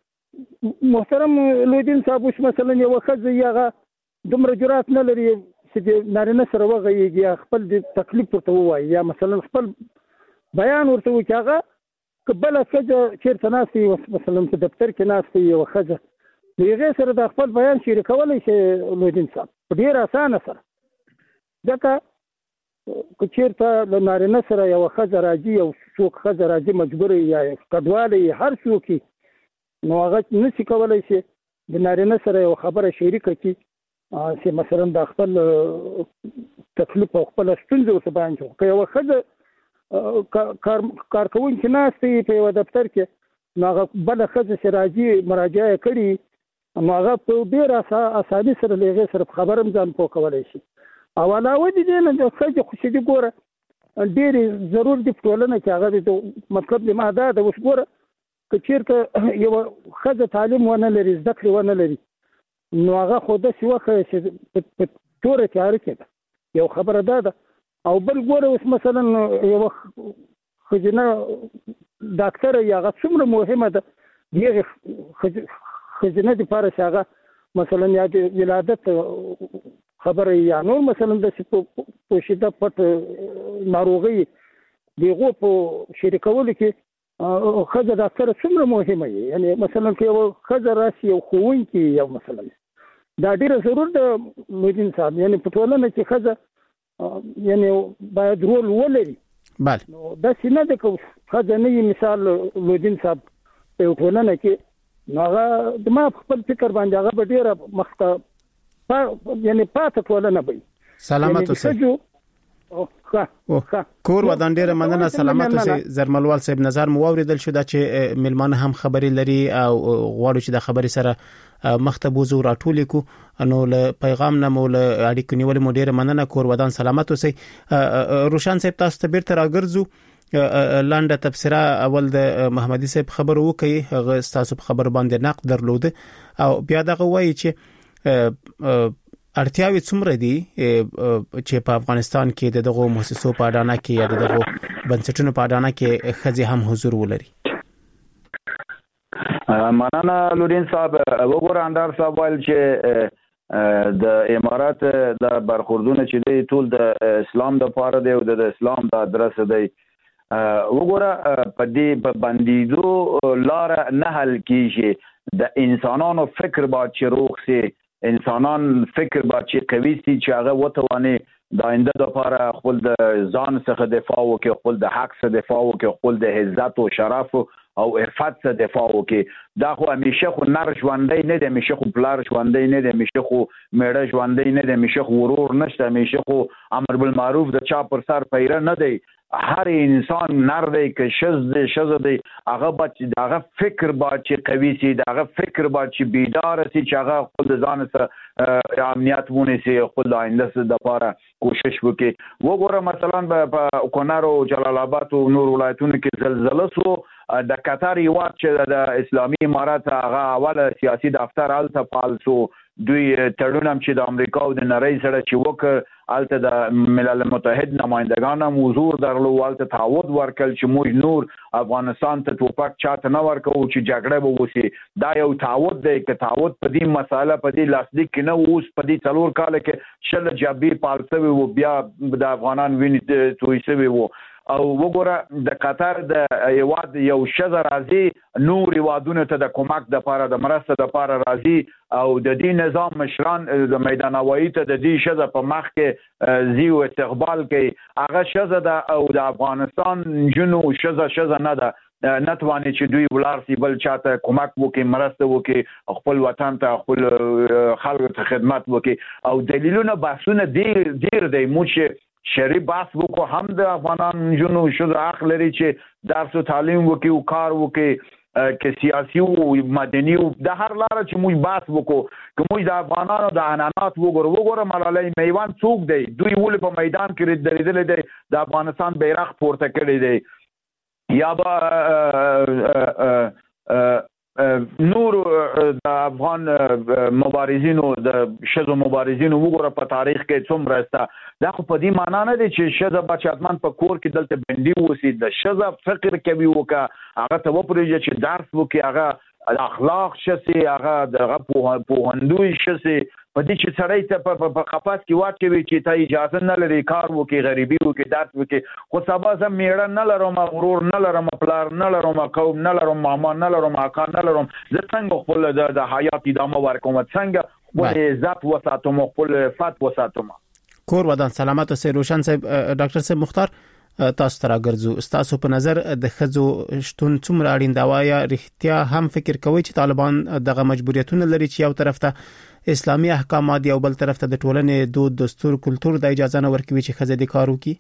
محترم لودین صاحب، اوس مثلا یو ښځه هغه دومره جرأت نه لري چې د نارینه سره وغږېږي یا خپل د تکلیف ورته ووایي یا مثلا خپل بیان ورته وکړي. هغه که بله ښځه چېرته ناسته وي، مثلا په دفتر کې ناسته وي یوه ښځه، د هغې سره د خپل بیان شریکولی شي لودین صاحب په ډېر اسانه سره. ځکه که چېرته له نارینه سره یوه ښځه راځي، یو څوک ښځه راځي مجبوره یا کډواله یې هر څوک وي، نو هغه نشي کولی شي د نارینه سره یوه خبره شریکه کړي چې مثلا د خپل تکلیف او خپله ستونزه ورته بیان کړي. که یوه ښځه کارکوونکې ناسته وي په یوه دفتر کې، نو هغه بله ښځه چې راځي مراجعه یې کړي، نو هغه په ډېر اساني سره له هغې سره په خبره هم ځان پوه کولی شي. او علاوه د دې نه د ښځې خوشحالي ګوره ډېرې ضرور دي په ټولنه کې. هغه د مطلب د ما دا ده، اوس ګوره که چېرته یوه ښځه تعلیم ونه لري، زده کړې ونه لري، نو هغه خو داسې وښیه چې په توره تیاره کې ده. یو خبره دا ده. او بل ګوره اوس مثلا یوه ښځینه ډاکټره یا هغه څومره مهمه ده د هغې ښځینه دپاره چې هغه مثلا یا د ولادت خبره یا نور مثلا داسې پوشیده پټ ناروغۍ د هغو په شریکولو کې ښځه ډاکټره څومره مهمه وي. یعنې مثلا که یوه ښځه راشي یو ښوونکي یو مثلا دا ډېره ضرور ده لودین صاحب. یعنې په ټولنه کې ښځه یعنې باید رول ولري. بله، نو داسې نه ده که ښځه نه وي مثال لودین صاحب په یو ټولنه کې، نو هغه ما په خپل فکر باندې هغه به ډېره مخته یعنی پاته ټولنه به سلامت اوسئ. کور ودان ډیره مننه، سلامت اوسئ. زرملوال صاحب نظر مو اوریدل شو دا چې ملمانه هم خبرې لري او غواړو چې د خبرې سره مخته بوزو راټول کو. نو له پیغام نه مو له اړیکې نیول مو ډیره مننه. کور ودان سلامت اوسئ. روشن صاحب تاسو ته بیرته راګرځو. لانډه تفسیره اول د محمدي صاحب خبر وکي، هغه تاسو په خبر باندې نقد درلوده او بیا دغه وایي چې اړتیاوې څومره دي چې په افغانستان کې دغه مؤسسو په اډانه کې یا دغه بنسټونو په اډانه کې ښځې هم حضور ولري. مننه لورین صاحب. وګوره اندار صاحب ویل چې د امارات د برخوردونه چې دی ټول د اسلام د پاره دی او د اسلام د ادرس دی. وګوره په دې باندې لار نه حل کیږي. د انسانانو فکر باید چې روغ سي، انسانان فکر باید چې قوي سي چې هغه وتواني د آینده لپاره خپل د ځان څخه دفاع وکړي، خپل د حق څخه دفاع وکړي، خپل د عزت او شرف او عفت څخه دفاع وکړي. دا خو همیشه خو نر ژوندۍ نه دی، همیشه خو پلار ژوندۍ نه دی، همیشه خو میړه ژوندۍ نه دی، همیشه خو ورور نشته، همیشه خو امر بالمعروف د چا پر سر پیره نه دی. هر انسان نر دی که شز دی، هغه فکر باید چې قوي سي، هغه فکر باید چې بیدار سي، چې هغه خپل ځان سره امنیت ونیسي، خپل آینده لپاره کوشش وکړي. وګوره مثلا په کونړ او جلال آباد او نور ولایتونو کې زلزلہ سو. د قطر هیواد چې د اسلامي امارات هغه اول سیاسي دفتر هلته فعال سو. دوی تړون هم چې د امریکا او د نړۍ سره چې وکړ هلته د ملل متحد نمایندګان هم حضور درلود، هلته تعهد ورکړل چې موږ نور افغانستان ته ټوپک چاته نه ورکوو چې جګړه به وشي. دا یو تعهد دی که تعهد په دې مساله په دې لاسلیک کې نه اوس په دې 4 کال کې شل جبهې پال شوي وو، بیا د افغانان وینې توی شوي وو. او وګوره د قطر د هیواد یو ښځه راځي نور هیوادونو ته د کومک دپاره د مرسته دپاره راځي او د دې نظام مشران د میدان هوایي ته د دې ښځه په مخ کې زی او استقبال کوي. هغه ښځه ده او د افغانستان نجونو ښځه نه ده، نه تواني چې دوی ولاړ سي بل چاته کومک وکړي، مرسته وکړي، خپل وطن ته خپل خلکو ته خدمت وکړي. او دلیلونه بحثونه ډیر دی. موږ شری بحث وکړو هم د افغانان نجونو ښځو حق لري چې درس او تعلیم وکړي او کار وکړي، که سیاسي او مدني او د هر لاره چې موږ بحث وکړو. که موږ د افغانانو د عنعنات وګوره ملالۍ میوان څوک دی؟ دوی ولې په میدان کې درېدلی دی، د افغانستان بیرغ پورته کړی دی. یا به نور د افغان مبارزینو د ښځو مبارزینو وګوره په تاریخ کې څومره سته. دا خو په دې معنا نه دی چې ښځه به چاتمن په کور کې دلته بندي اوسي. د ښځه فکر کوي وکړه، هغه ته وپرېږدي چې درس وکړي، هغه اخلاق شسي، هغه دغه پوهندوی شسي. په دې چې سړی ته په قفس کې واچوي چې ته اجازه نه لري کار وکړي، غریبي وکړي، درس وکړي. خو سبا زه میړه نه لرم، ورور نه لرم، پلار نه لرم، قوم نه لرم، ماما نه لرم، اکا نه لرم، زه څنګه خپل د حیات ادامه ورکوم؟ څنګه خپل عزت وساتم، خپل عفت وساتم؟ کور ودان سلامت اوسئ. روشن صاحب، ډاکټر صاحب مختار، تاسو ته راګرځو. تاسو په نظر د ښځو شتون څومره اړین دی؟ وایا رښتیا هم فکر کوئ چې طالبان دغه مجبوریتونه لري چې یو طرف ته اسلامي احکامات او بل طرف ته د ټولنې دود، دستور، کلتور د اجازه نه ورکوي چې ښځې د کار وکړي؟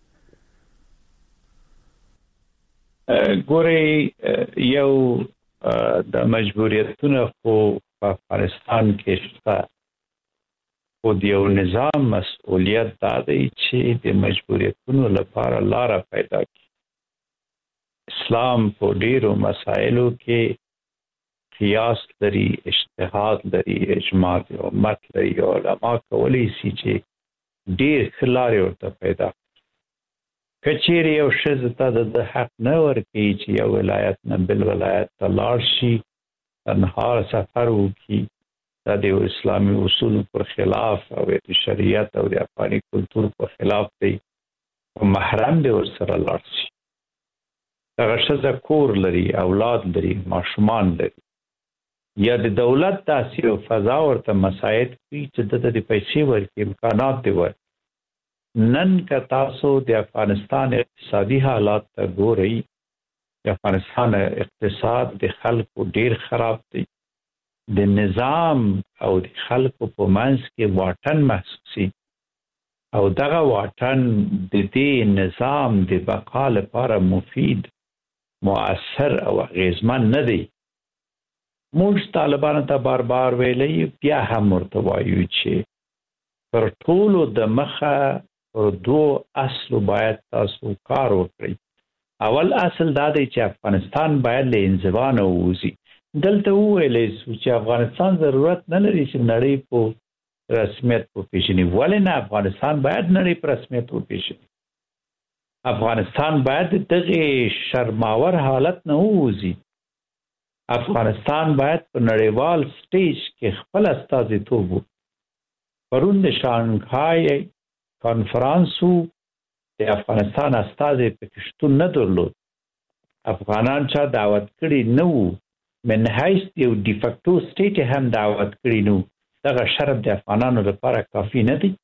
ګوري یو د مجبوریتونه خو په افغانستان کې شته، خو د یو نظام مسؤلیت دا دی چې د مجبوریتونو لپاره لاره پیدا کړي. اسلام په ډیرو مسایلو کې قیاس لري، اجتهاد لري، اجماع د امت لري. علما کولی شي چې ډیر ښه لارې ورته پیدا کړي. که چیرې یو ښځه ته د حق نه ورکوي چې یو ولایت نه بل ولایت ته لاړ شي، تنها سفر وکړي، دا د اسلامي اصولو پر خلاف او د شریعت او د افغاني کلتور پر خلاف دی، او محرم دی ورسره لاړ شي. دغه ښځه کور لري، اولاد لري، ماشومان لري. یا د دولت داسې یو فضا ورته مساعد کړي چې دته د پیسې ورکړي، امکانات دی ورکړي. نن که تاسو د افغانستان اقتصادي حالات ته ګورئ، د افغانستان اقتصاد د خلکو ډیر خراب دی. د نظام او د خلکو په منځ کې واټن محسوسي، او دغه واټن د دې نظام د بقا لپاره مفید، مؤثر او اغیزمن نه دی. موږ طالبانو ته بار بار ویلی، بیا هم ورته وایو چې پر ټولو د مخه پر 2 اصلو باید تاسو کار وکړئ. اول اصل دا دی چې افغانستان باید له انزوا نه ووځي. دلته وویلی شو چې افغانستان ضرورت نه لري چې نړۍ په رسمیت وپېژني. ولې نه؟ افغانستان باید نړۍ په رسمیت وپېژني. افغانستان باید دغه شرماور حالت نه ووځي. افغانستان باید په نړیوال سټیج کې خپل استازیتوب وکړي. پرون د شانګهای کانفرانسو د افغانستان استازی پکې شتون نه درلود. افغانان چا دعوت کړي نه وو، من حیث یو ډیفکټو سټیټ هم دعوت کړي نه وو. دغه شرم د افغانانو لپاره کافي نه دی.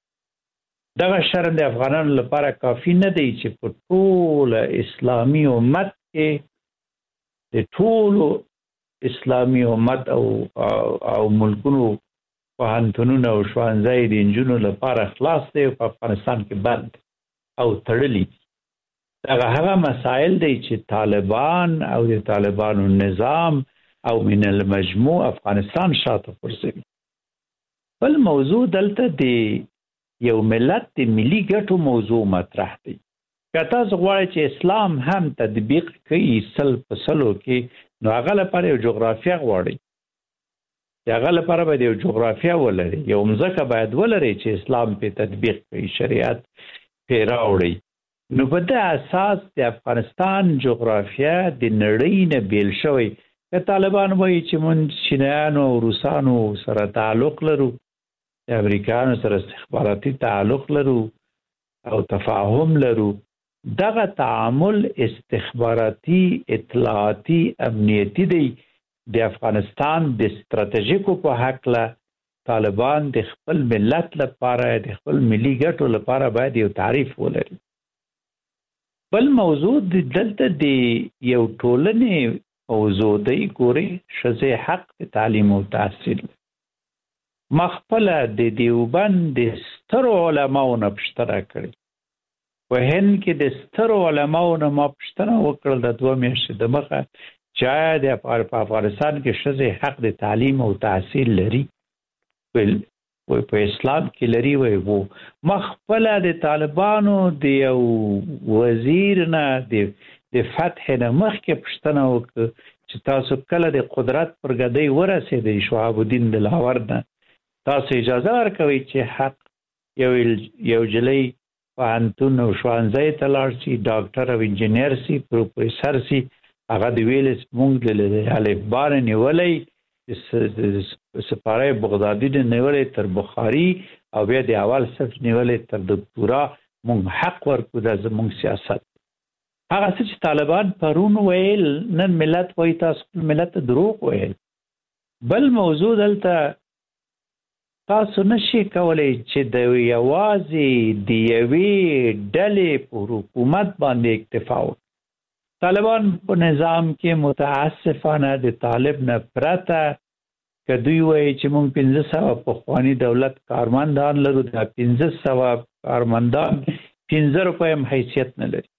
دغه شرم د افغانانو لپاره کافي نه دی چې په ټول اسلامي امت کې د ټولو اسلامي امت او ملکونو پوهنتونونه او ښوونځي د نجونو لپاره خلاص دی، په افغانستان کې بند او تړلي. دغه هغه مسایل دی چې طالبان او د طالبانو نظام او من المجموع افغانستان شاته غورځوي. بل موضوع دلته د یو ملت د ملي ګټو موضوع مطرح دی. که تاسو غواړئ چې اسلام هم تطبیق کړئ سل په سلو کې، نو هغه لپاره یو جغرافیه غواړئ. هغه لپاره باید یو جغرافیه ولري، یو مځکه باید ولري چې اسلام په تطبیق کړئ، شریعت پې راوړئ. نو په دې اساس د افغانستان جغرافیه د نړۍ نه بیل شوی. که طالبان وایي چې موږ چینایانو او روسانو سره تعلق لرو، د امریکایانو سره استخباراتي تعلق لرو او تفاهم لرو، دغه تعامل استخباراتي اطلاعاتي امنیتي دی. د افغانستان د ستراتیژیکو په هکله طالبان د خپل ملت لپاره د خپل ملي ګټو لپاره باید یو تعریف ولري. بل موضوع دلته د یو ټولنې موضوع دی. ګورئ، ښځې حق د تعلیم او تحصیل. ما خپله د دیوبند د سترو علماو نه پوښتنه کړې. په هند کې د سترو علماو نه ما پوښتنه وکړل د 2 میاشتې د مخه چې آیا په افغانستان کې ښځې حق د تعلیم او تحصیل لري؟ وایي په اسلام کې لري. وایي ما خپله د طالبانو د یو وزیر نه د فتح نه مخکې پوښتنه وکړه چې تاسو کله د قدرت پر ګدۍ ورسېدئ شهاب الدین د لاهور نه، تاسو اجازه ورکوئ چې حق یو جلۍ پوهنتون او ښوونځي ته لاړ شي، ډاکټر او انجینر شي، پروفیسر شي، هغه د ویلز مونږ د الفبا نه نیولی، سپاره بغدادي نه نیولی تر بخاري، او بیا د اول صف نیولی تر دکتورا. مونږ حق ورکو، دا زمونږ سیاست. هغه څه چې طالبان پرون ویل، نن ملت وایي تاسو ملت ته دروغ ویل. بل موضوع دلته تاسو نشئ کولی چې د یوازې د یوې ډلې په حکومت باندې اکتفا وکړي. طالبان په نظام کې متاسفانه د طالب نه پرته که دوی وایي چې موږ 1500 پخواني دولت کارمندان لرو، دا 1500 کارمندان 15 روپۍ هم حیثیت نه لري.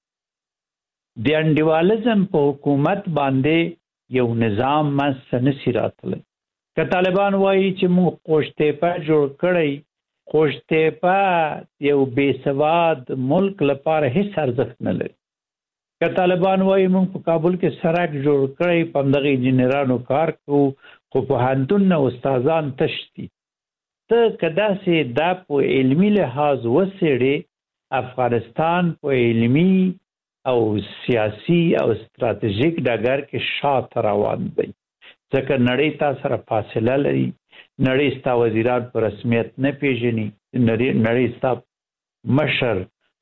د انډیوالزم په حکومت باندې یو نظام منځته نشي راتلی. که طالبان وایي چې موږ قوشتیپه جوړ کړی، قوشتیپه یو بې سواد ملک لپاره هیڅ ارزښت نه لري. که طالبان وایي موږ په کابل کې سړک جوړ کړی، په همدغه انجینرانو کار کوو، خو پوهنتون نه استادان تش دي. ته که داسې دا په علمي لحاظ وڅېړې، افغانستان په علمي او سیاسي او ستراتیژیک ډګر کې شاته روان دی. ځکه نړۍ تا سره فاصله لري، نړۍ ستا وزیران په رسمیت نه پیژني، نړۍ ستا مشر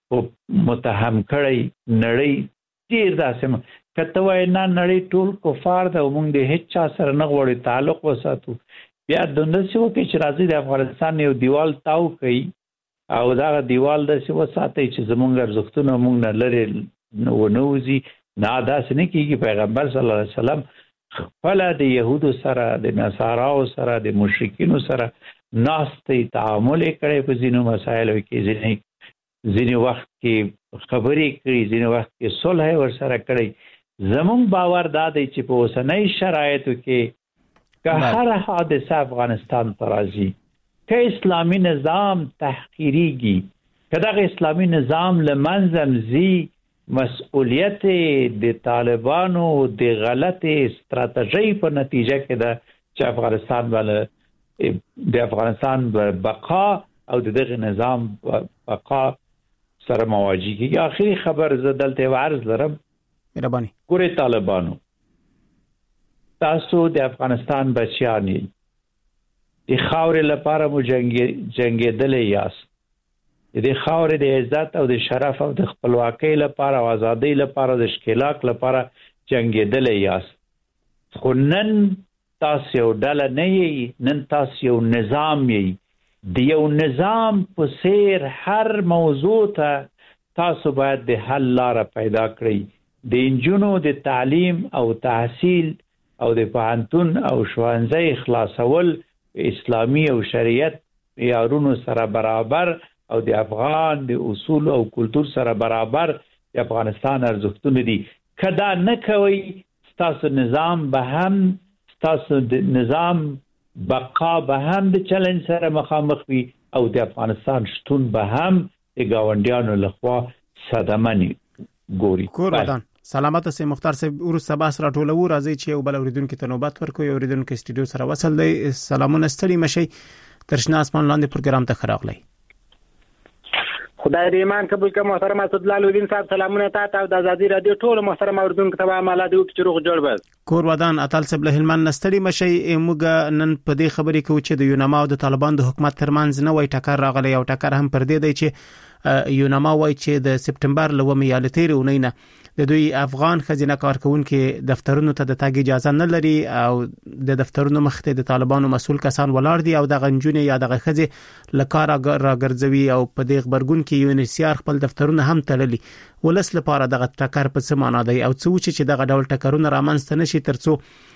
متهم کړی، نړۍ ډېر داسې که ته وایې نه نړۍ ټول کفار ده او موږ د هېڅ چا سره نه غواړو تعلق وساتو، بیا داسې وکړئ چې راځئ د افغانستان یو دیوال تاو کړئ او دغه دیوال داسې وساتئ چې زموږ ارزښتونه موږ نه لرې ونه وځي. نه، داسې نه کېږي. پیغمبر صلی الله علیه وسلم خپله د یهودو سره، د نصاراو سره، د مشرکینو سره ناستې تعامل یې کړی په ځینو مسایلو کې، ځینې وخت کې خبرې کړي، ځینې وخت کې صلح یې ورسره کړی. زموږ باور دا دی چې په اوسنۍ شرایطو کې که هر حادثه افغانستان ته راځي، که اسلامي نظام تحقیریږي، که دغه اسلامي نظام له منځه ځي، مسؤلیت د طالبانو د غلطې ستراتیژۍ په نتیجه کې ده چې د افغانستان بقا او د دغه نظام بقا سره مواجه کیږي. آخري خبر زه دلته عرض لرم. مهرباني. ګورې طالبانو، تاسو د افغانستان بچیان یې، د خاورې لپاره مو جنګېدلی یاست، د خاورې د عزت او د شرف او د خپلواکۍ لپاره او ازادۍ لپاره د ښکېلاک لپاره جنګېدلی یاست. خو نن تاسو یو ډله نه یې، نن تاسو یو نظام یې. د یو نظام په څیر هر موضوع ته تاسو باید د حل لاره پیدا کړئ. د نجونو د تعلیم او تحصیل او د پوهنتون او ښوونځي خلاصول اسلامي او شریعت معیارونو سره برابر او د افغان د اصول او کلتور سره برابر د افغانستان ارزښتونه دي. که دا نه کوئ، ستاسو نظام به هم، ستاسو د نظام بقا به هم د چلنج سره مخامخ وي او د افغانستان شتون به هم د گاونډیانو لخوا صدمه ګوري. کورودان سلامت سي مختار صاحب، ورسته باس راټولو راځي چې یو بل اوریدونکو ته نوبت ورکوي. اوریدونکو استودیو سره وصل دی. سلامونه، ستړي مشي، ترشنا اسمان لاندې پروګرام ته خراغلی. خدای دې ایمان قبول کړي. محترم اسدالله لودین صاحب، سلامونه تاسو ته د ازادي رادیو ټول محترم اوریدونکو ته اماله دی چې روغ جوړ بس. کور ودان اتل صاحب له هلمند نستړي مشي. موږ نن په دې خبرې کوو چې د یوناما او د طالبان د حکومت ترمنځ نوې ټکر راغلی او ټکر هم پر دې دی چې یوناما وایي چې د سپټمبر لومې یا لتیرې اونۍ نه د دوی افغان خزینه کارکونکو دفترونو ته د تګ اجازه نه لري او د دفترونو مخ ته د طالبانو مسول کسان ولاړ دي او د غنجونې یا د خزي لکاره راګرځوي او په دې خبرګون کې یونیسیار خپل دفترونه هم تړلي. ولس لپاره دغه ټکر په څه معنا دی او څه چې دغه ډول ټکرونه رامنځته نشي ترڅو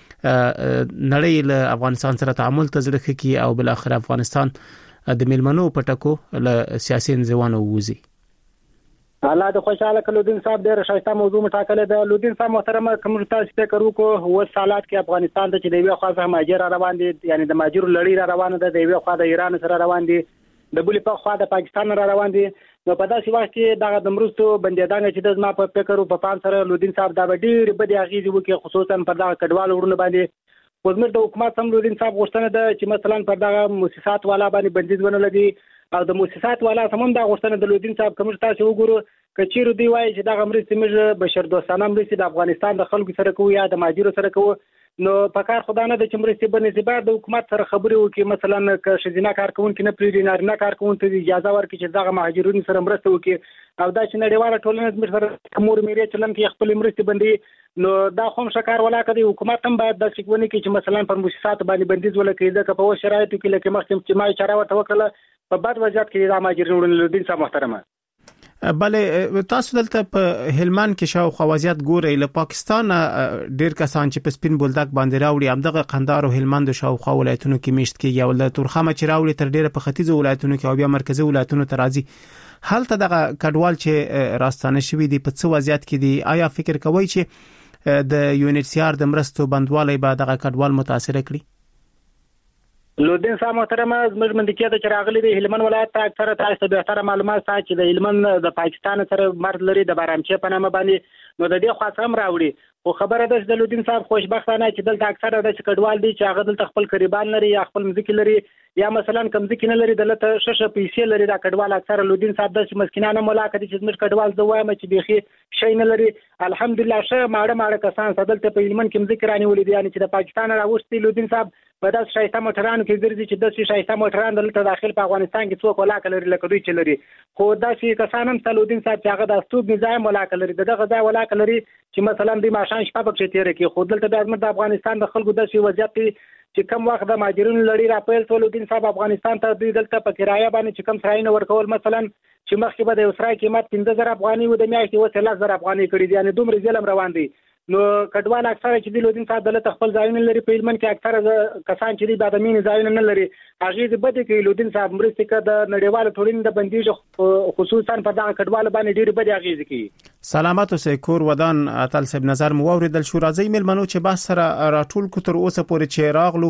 نړۍ له افغانستان سره تعامل تزریخ کی او بل اخر افغانستان د میلمنو پټکو له سیاسي انزوانو ووزي. الله د خوشاله کلودین صاحب ډېر شایسته موضوع مټاکله ده. لودین صاحب محترم، کوم تاسو فکر وکړو و سالات کې افغانستان ته چې د یو خاصه ماجر روان دي، یعنی د ماجر لړۍ را روانه ده، د یو خاصه د ایران سره روان دي، د بلې په خوا د پاکستان را روان دي. نو په داسې وخت کې دغه د مرستو بندیدان چې د ما په فکر او په پام سره لودین صاحب دا ډېر بد اغیز وکړي، خصوصا په دغه کډوال ورونه باندې. وزمر د حکومت هم لودین صاحب غوښتنه ده چې مثلا په دغه مؤسسات والا باندې بندیز ونه لګي او د مؤسسات والا سمون دا غوښتنه د لودین صاحب کوم تاسو وګورو کچیر دی وایي چې دغه مرستې موږ بشر دوستانه مرستې د افغانستان د خلکو سره کوو یا د ماجرو سره کوو. نو په کار خدای نه د چمرستي بنسبت د حکومت سره خبرې وکړي، مثلا که شزینه کارکونکو نه پریږدي نارینه کارکونکو ته اجازه ورکړي چې دغه مهاجرونو سره مرسته وکړي او دا چې نړیواله ټولنه زموږ سره مور میرې چلن کې خپل مرستې بندي. نو دا خو شکار ولا کوي، حکومت هم باید د څکونی کې چې مثلا پر مؤسسات باندې بندیز ولکړي د په شرایطو کې لکه مخکې چې ما اشاره ورته وکړه په بعد وضعیت کې د مهاجرونو لودین صاحب محترمه. بله تاسو دلته په هلمند کې شاوخوا وضعیت ګورئ. له پاکستان ډیر کسان چې په سپین بولدک باندې راوړي همدغه قندهار او هلمند او شاوخوا ولایتونو کې میشت کیږي او له تورخم چې راوړي تر ډیره په ختیځو ولایتونو کې او بیا مرکزی ولایتونو ته راځي. هلته دغه کډوال چې راستانه شوي دي په څه وضعیت کې دي؟ آیا فکر کوئ چې د یونیسیار د مرستو بندوالۍ به دغه کډوال متاثر کړي؟ لودین صاحب محترمه، زموږ منځکې د چراغلي د هلمند ولایت ته اکثره تاسو به تر معلومات سات چې د هلمند د پاکستان سره مرز لري د بارامچه په نامه باندې. نو د دې خاصه هم راوړي. خو خبره ده چې د لودین صاحب خوشبختانه چې دلته اکثره د کډوال دي چې هغه دلته خپل قریبان لري یا خپل مځکې لري یا مثلا کم ځکه نه لري دلته ششه پیسې لري. دا کډوال اکثره لودین صاحب د مسکینانه ملاقات چې زموږ کډوال د وایم چې بيخي شي نه لري. الحمدلله شه ماړه کسان دلته په هلمند کې مځکې رانی ولې یعنی چې د پاکستان راوستي لودین صاحب په داس شایسته موټرانو کې ګرځي چې د شایسته موټران دلته داخل په افغانستان کې څوک ولاکه لري لکه دوی چې لري. خو دا چې کسان هم سلودین صاحب چې هغه د استوب نظام ولاکه لري دغه ځای ولاکه لري چې مثلا د ماشان شپه پکې تیر کې. خو دلته د افغانستان د خلکو د وضعیت چې کم وخت د ماجرونو لړۍ راپیل سلودین صاحب افغانستان ته دوی دلته په کرایه باندې چې کم سراینه ورکول مثلا چې مخکې به د اسرای قیمت 15000 افغاني و د میاشتې و 3000 افغاني کړي دي، یعنی دومره ظلم روان دي. نو کډوال اکثره چې د لودین صاحب دلته خپل ځایونه لري په هلمند کې اکثره کسان چې د بادامین ځایونه نه لري هغه دې بده کې لودین صاحب مرستې کې د نړیوال ټولنې د بندیز خصوصا په دغه کډوال باندې ډېر بده اغیز کوي. سلامات اوسئ. کور ودان اتل صاحب نظر مو اوریدل شو. راځي ملمنو چې بس سره راټول کو تر اوسه پورې چې راغلو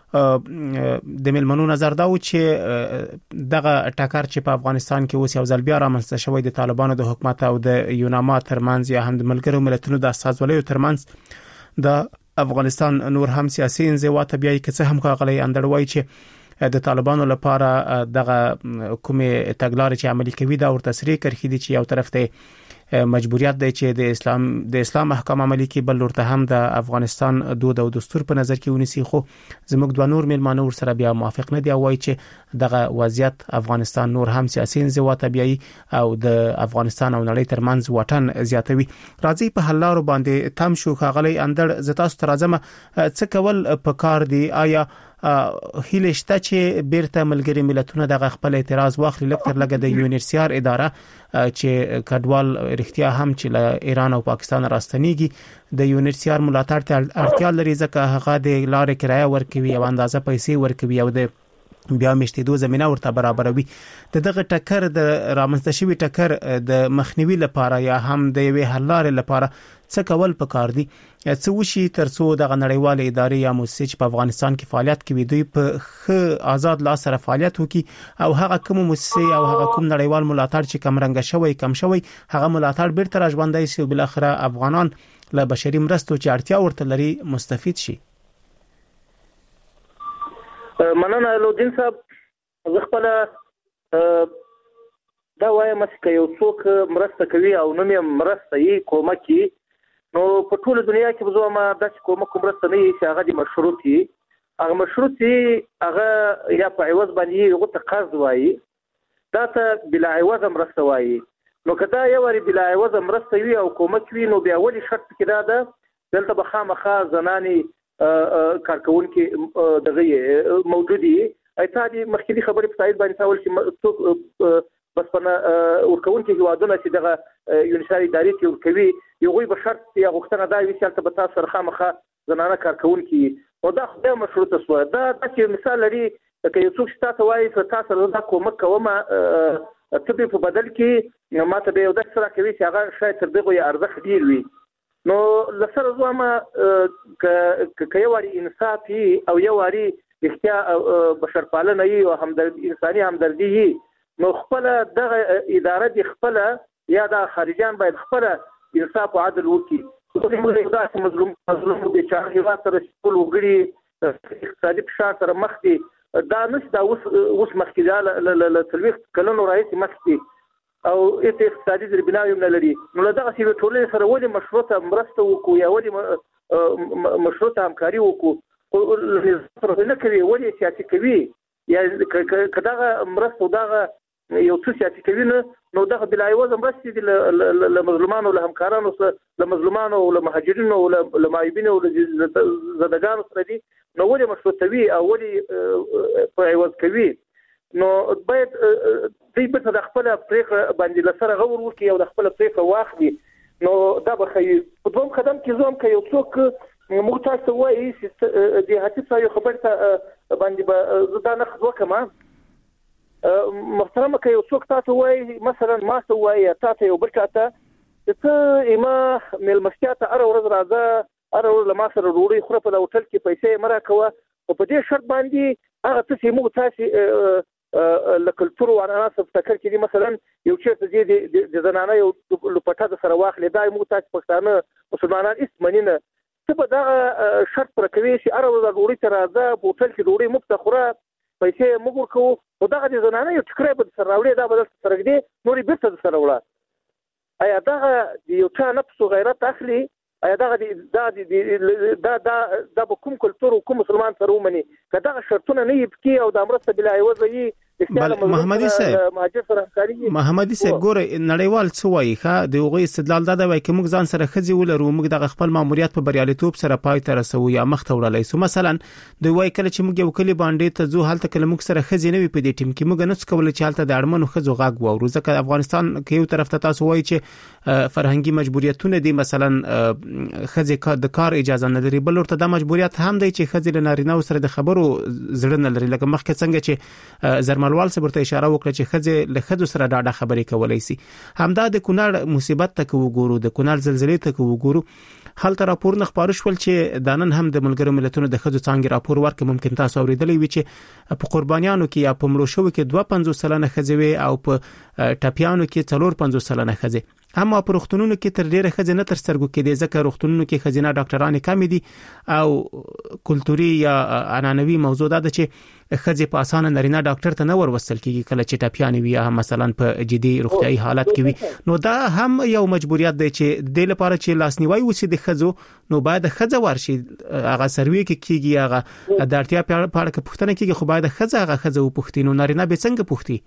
د ملمنو نظر دا و چې دغه ټکر چې په افغانستان کې اوس یو ځل بیا رامنځته شوی د طالبانو د حکومت او د یوناما ترمنځ یا هم د ملګرو ملتونو د استازولیو ترمنځ د افغانستان نور هم سیاسي انزوا ته بیا کې څه هم غلې اندړوي چې د طالبانو لپاره دغه کومه تګلارې چې عملي کوي دا ورته سری کرخي دي چې یو طرف ته مجبوریت دی چې د اسلام احکام عملي کې بل ورته هم د افغانستان دود او دستور په نظر کې ونیسي. خو زموږ د نور میلمانه ور سره بیا موافق نه دی او وایي چې دغه وضعیت افغانستان نور هم سیاسي انزوا طبيعي او د افغانستان او نړۍ ترمنځ واټن زیاتوي. راځي په حل لارو باندې تم شو خاغلی اندر زتا سترازمه څه کول پکار دی. آیا هیله شته چې بیرته ملګری ملتونه د خپل اعتراض واخلي لکتر لګه د یونیسیار اداره چې کډوال رښتیا هم چې له ایران او پاکستان راستنیږي د یونیسیار ملاتړ ته اړتیا لري ځکه هغه د لارې کرایه ورکوي او اندازه پیسې ورکوي او د بیا مشتیدو زمينه ورته برابروي. دغه ټکر د رامنځته شوی ټکر د مخنیوي لپاره یا هم د یوې حل لارې لپاره څه کول پکار دي؟ څه وشي ترڅو د غنړیوال ادارې یا مؤسسې چې په افغانستان کې فعالیت کوي دوی په ښه آزاد لاس سره فعالیت وکړي او هغه کوم مؤسسې او هغه کوم نړیوال ملاتړ چې کم رنګ شوی کم شوی هغه ملاتړ بیرته راژوندای شي او بل اخره افغانان له بشري مرستو چې اړتیا ورته لري مستفید شي. مننه لودین صاحب. زه خپل دا وایم چې یو څوک مرسته کوي او نوم یې مرسته یې کومکی نو په ټول دنیا کې بزو ما د کومک مرسته نه چې هغه د مشروطي هغه مشروطي هغه یا په عوض باندې یو ته قرض وایي دا ته بلا عوض مرسته وایي. نو کدا یو وری بلا عوض مرسته وي او کومک وي نو بیا ولې شرط کې دا ده دلته بخامخه زناني کارکون کې دغه موجودي ایته دي مخکې خبرې په تایید باندې تاول چې بس په ورکون کې هوادونه چې دغه یونیسیار ادارې کې ورکوي یو غوي به شرط یا غوښتنه دا وي چې تاسو به تاسو سره خامخه زنانه کارکون کې او دا خدای مشروطه سو دا چې مثال لري چې یو څوک تاسو وایي چې تاسو دا کومک کومه تبي په بدل کې ماته به یو د سره کوي چې هغه شاید تر دغه ارزښت ډیر وي. نو لسره زما که یو واری انصافي او یو واری اختیار بشرپالنه او همدردي انساني همدردي نو خپل دغه اداره د خپل یا د خارجيان باید خپل انصاف او عدل وکړي. موږ یو داسې مظلوم بیچاره هیواد سره ټول وګړي اقتصادي فشار سره مخ دي دا نش دا اوس مخکې له تلويخ کلونو راځي مخکې او اقتصادي ذربناوي نه لري. نو دغه سی ټولې سره ولې مشروطه مرسته وکړو یا ولې مشروطه همکاري وکړو نه کوي ولې سیاسي کوي یا کداغه مرسته دغه یو څه سیاسي کوي نو دغه بلای وزن مرستې له مظلومانو له همکارانو له مظلومانو او له مهاجرینو او له مایبینو او زدګانو سره دي نو ولې مشروطوي او ولې په عوض کوي. نو باید دوی په خپل پریکړه باندې لسره غور وکړي او د خپل پریکړه واخلي. نو دا به خیر په دوم قدم کې زوم کوي یو څوک موږ تاسو وایي چې د هڅې څخه خبر ته باندې به زدا نه خو کما محترمه کوي یو څوک تاسو وایي مثلا ما څه وایي تاسو یو برکاته ته ایما ملمستیاته ار ورځ راځه ار ورځ لما سره روړي خو په هوټل کې پیسې مرا کوه او په دې شرط باندې هغه څه موږ تاسو لکلتور او عناصر فکر کې مثلا یو چیرته د زنانه یو لپټه د سره واخلې دا موږ تاسو پښتانه مسلمانان اسمنینه څه په دا شرط پر کوي چې ار ورځ روړي تر راځه په هوټل کې روړي مفتخره پیسې موږ کوو او دا د زنانه یو ټکرې به سره راوړي دا بدل سره دي نوري بیرته سره وړه. ایا دا یو چا نفس او غیرت اخلي ایا دا کوم کلتور او کوم مسلمان سره ومني کدا شرطونه نه یبکی او د امرته بلا ایوځي محمدي صاحب ګوره نړیوال څه وایي ښه د هغه استدلال دا دی چې موږ ځان سره خزي ولرو موږ د خپل ماموریت په بریالیتوب سره پای ته رسو یا مخ ته وړلای سو. مثلا دوی وایي کله چې موږ یو کلی باندې ته ځو حالت کله موږ سره خزي نه وي په دې ټیم کې موږ نه څه کول چې حالت د اړمنو خزو غاګ وورو ځکه افغانستان کې یو طرف ته تاسو وایي چې فرهنګي مجبوریتونه دي مثلا خزي د کار اجازه نه لري بل ورته د مجبوریت هم دی چې خزي له نارینه سره د خبرو زړه نه لري لکه مخکې څنګه چې زرملوال صبرته اشاره وکړه چې خزه له خزو سره ډاډه خبرې کولای شي. همدا د کونړ مصیبت ته وګورو د کونړ زلزلې ته وګورو حالت راپور نه خبر شول چې دانن هم د ملګرو ملتونو د خزو څنګه راپور ورک ممکن تاسو اوریدلې وي چې په قربانیانو کې یا په مړو شو کې 250 سلنه خزوي او په ټپیانو کې 450 سلنه خزه هم په روغتونونو کې تر ډیره ښځې نه تر سترګو کې دي ځکه روغتونونو کې ښځینه ډاکټران کم دي او کلتوري یا عنعنوي موضوع ده چې ښځې په اسانه نارینه ډاکټر ته نه وروستل کیږي کله چې ټاپیان وي یا مثلا په جدي روغتيایي حالت کې وي نو دا هم یو مجبوریت دی چې د لپاره چې لاسنیوي وسی د ښځو نو باید ښځه ورشي هغه سروي کې کیږي هغه د اړتیا په اړه کې پوښتنه کیږي خو باید ښځه وپوښتي نو نارینه به څنګه پوښتي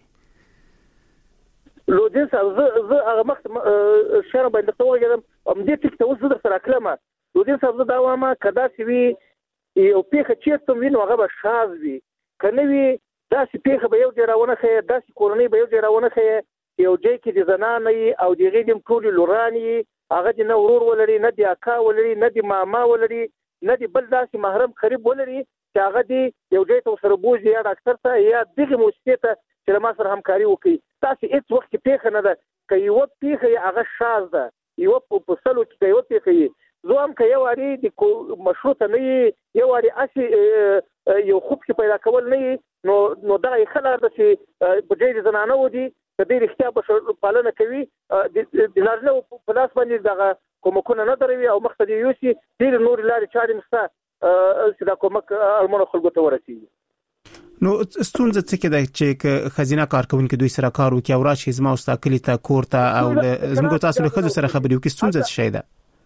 لودین صاحب زه هغه مخ شرم باندې توګم ام دې ټیک ته وسه سره کلمه لودین صاحب دا وامه کدا چې وی یو پیخه چیرته وینو هغه به شاز وي کنه وی دا چې پیخه به یو ډیرونه خې دا چې کورنۍ به یو ډیرونه خې یو ځای کې د زنانې او د غیدم ټول لورانی هغه د نورور ولري نه د اکا ولري نه د ماما ولري نه د بل داسې محرم قریب ولري چې هغه دی یو ځای ته سره بوزي یا ډاکټر ته یا دغه موسسه ته چې ما سره همکاري وکړي تاسو هیڅ وخت پیخه نه ده که یو پیخه هغه شاز ده یو په سلو کې یو پیخه زه هم که یو اړي د مشروطه نه یو اړي اسی یو خوب کې پیدا کول نه نو دا خلک د چې په دې زنانه ودی د دې رښتیا په پالنه کوي د نارینه په لاس باندې دغه کومکونه نه دروي او مقصد یو سي ډیر نور لارې چارې مسته چې دا کومک المنو خلکو ته ورسیږي نو ستونزه څه کې ده چې خزینه کارکونکو دوی سره کار وکي او راشي زما او استاکلی ته کورته او زموږ تاسو له خزو سره خبرې وکي ستونزه څه شي ده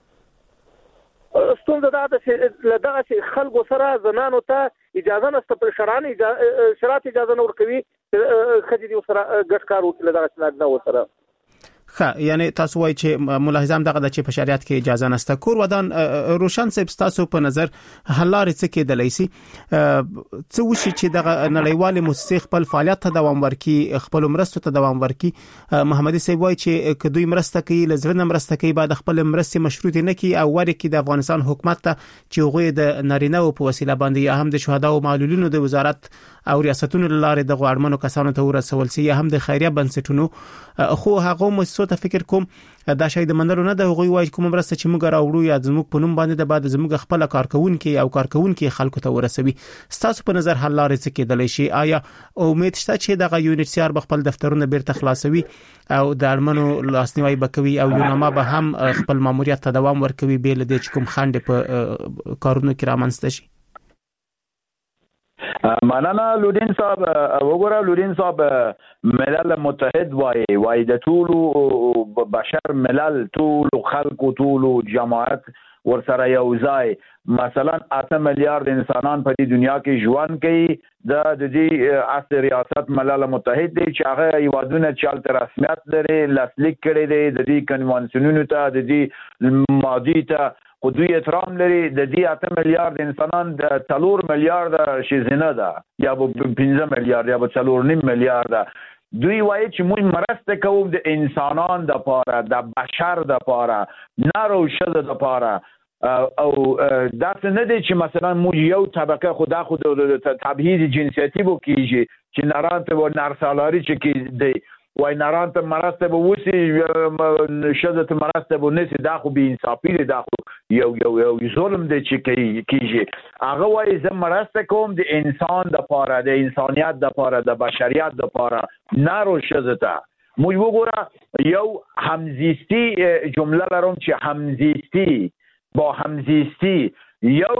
ستونزه دا چې لدغه خلکو سره زنانو ته اجازه نشته پر شرایط اجازه نه ورکوي خځې دې سره ګډ کار وکړي لدغه نه وسره یعنی تاسو وایي چې ملاحظه هم دغه د چې په شریعت کې اجازه نشته کور ودان روشن صاحب تاسو په نظر حل لارې څه کې دلای شي څه وشي چې دغه نړیوال موسسه خپل فعالیت ته دوام ورکړي خپل مرستو ته دوام ورکړي محمدي صاحب وایي چې کدوې مرسته کوي لزرنه مرسته کوي بعد خپل مرستې مشروط نه کوي او ورکه د افغانستان حکومت ته چې هغه د نارینه په وسیله باندې یا هم د شهدا او معلولینو د وزارت او ریاستونو لاره د غوړمنو کسانو ته ورسول سي یا هم د خیریه بنسټونو خو هغه مؤسسو ته فکر کوم دا شاید منلو نه د غوي وای کوم مرسته چې موږ راوړو یا زموږ په نوم باندې د بعد زموږ خپل کارکونکو او کارکونکو خلکو ته ورسوي ستاسو په نظر حل لارې څه کېدلی شي آیا امید شته چې دغه یونیسیار خپل دفترونه بیرته خلاصوي او د اړمنو لاسنیوي بکوي او یوناما به هم خپل ماموریت ته دوام ورکوي بیل د چې کوم خنډ په کارونو کې رامنځته شي مننه لودین صاحب وګوره لودین صاحب ملل متحد وای د ټول بشر ملل ټول خلق ټول جماعت ورسره یو ځای مثلا 8 میلیارډ انسانان په دې دنیا کې ژوند کوي د دې اصل ریاست ملل متحد دی چې هغه یوادونه چالت رسمیت لري لاسلیک کړي دي د دې کنوانسیونونو ته د دې ماضي ته خو دوی احترام لري د دې 8 میلیارډ انسانان د 3 میلیارډ شیزنه ده یا 15 میلیارډ یا 4.5 میلیارډ دوی وایي چې موږ مرسته کوو د انسانان د پاره د بشر د پاره نارو شذ د پاره او دا څه نه دي چې مثلا موږ یو طبقه خدا خود تبعیض جنسیتی بو کیږي چې نارانته و نارسالاری چې کی دی وای نارانته مرسته به وسی شذ ته مرسته به نسی دا خو به انصافی دی دا خو یو ظلم دی چې کیږي هغه وای زه مرسته کوم د انسان د پاره د انسانیت د پاره د بشریت د پاره نارو شذ ته موږ وګوره یو همزیستی جمله لرم چې همزیستی با همزیستی یو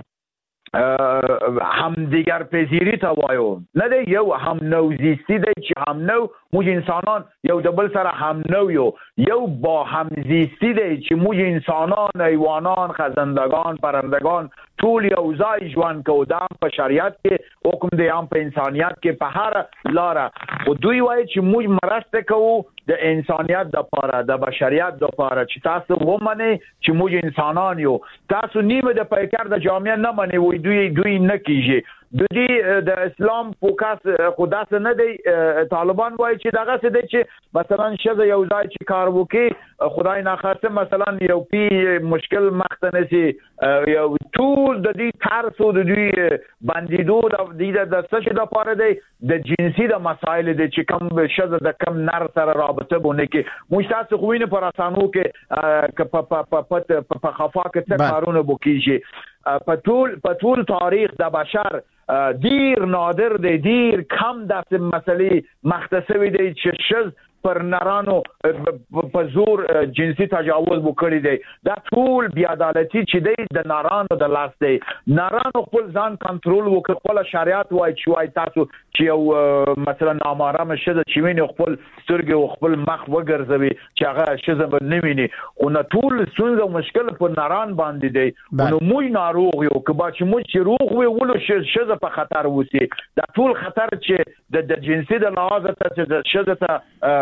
هم دیگر پذیری تا وایو نه دی یو هم نوزیستی دی چې هم نو موږ انسانان یو د بل سره هم نو یو با همزیستی دی چې موږ انسانان حیوانان خزندگان پرندگان ټول یو ځای ژوند کوو دا په شریعت کې حکم دی هم په انسانیت کې په هر لاره او دوی وایي چې موږ مرسته کوو د انسانیت د پاره د بشریت د پاره چې تاسو ومنئ چې موږ انسانان یو تاسو نیمه د پیکر د جامعه نه منئ وای دوی نه کیږي د اسلام فوکس خدا سره نه دی طالبان وایي چې دغه څه دی چې مثلا شذ یو ځای چې کار وکي خدای ناخواسته مثلا یو پی مشکل مختنسي یو ټول د دې ترسو د دوی بندیدو د څه د پاره دی د جنسي د مسایل دي چې کم شذ د کم نر سره رابطه بونه کې مشتاس خوینه پر اسانو کې په خفا کې څه کارونه وکیږي په ټول تاریخ د بشر دیر نادر دی دیر کم داسې مسئله مختصوی دی چې شز پر نارانو په زور جنسي تجاوز وکړي دي. دا ټول بی عدالتي چې دی د نارانو د لاس دی. نارانو خپل ځان کنټرول وکړي، خپل شریعت وای چې وای تاسو چې یو مثلا نامحرم شذ چې ویني خپل سترګې او خپل مخ وګرځوي چې هغه شذ به نه ویني. او نه ټول څنګه مشکل په ناران باندې دی. نو موږ ناروغ یو کبا چې موږ روغ وي ولو شذ په خطر وسی. دا ټول خطر چې د جنسي د لحاظ ته د شذ ته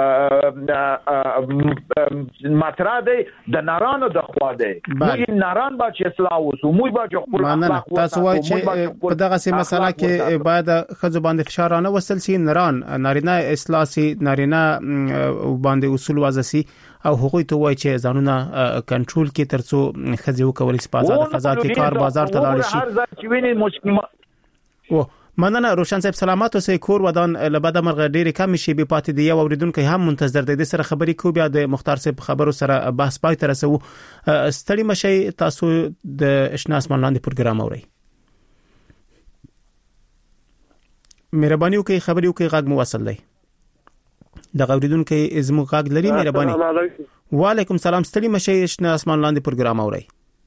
مطرح دی د نارانو د خوا دی. موږ ناران با چې اصلاح وسو، موږ با چې خپل اخلاق وسو. تاسو وایي چې په دغه سي مسله کې باید خځو باندې فشار نه وصل شي، نارینه اصلاح سي، نارینه باندې اصول وضع سي او هغوی ته وایي چې ځانونه کنټرول کې ترڅو خځې وکولای شي په آزاد فضا کې کار بازار ته لاړ شي. هر ځای چې ویني مشکل مننه. روشن صاحب سلامات اوسئ. کور ودان لبد مرغ ډېر کم شي به پاتې دی. یو اوریدونکو هم منتظر دی سره خبري کو، بیا د مختار صاحب خبرو سره بحث پای ته رسو. ستړي مشي تاسو د اشنا اسمان لاندې پروګرام اورئ. مهرباني وکړئ خبري وکړئ، غږ مو وصل دی. د اوریدونکو زموږ غږ لري. مهرباني. وعلیکم سلام. ستړي مشي اشنا اسمان لاندې پروګرام اورئ.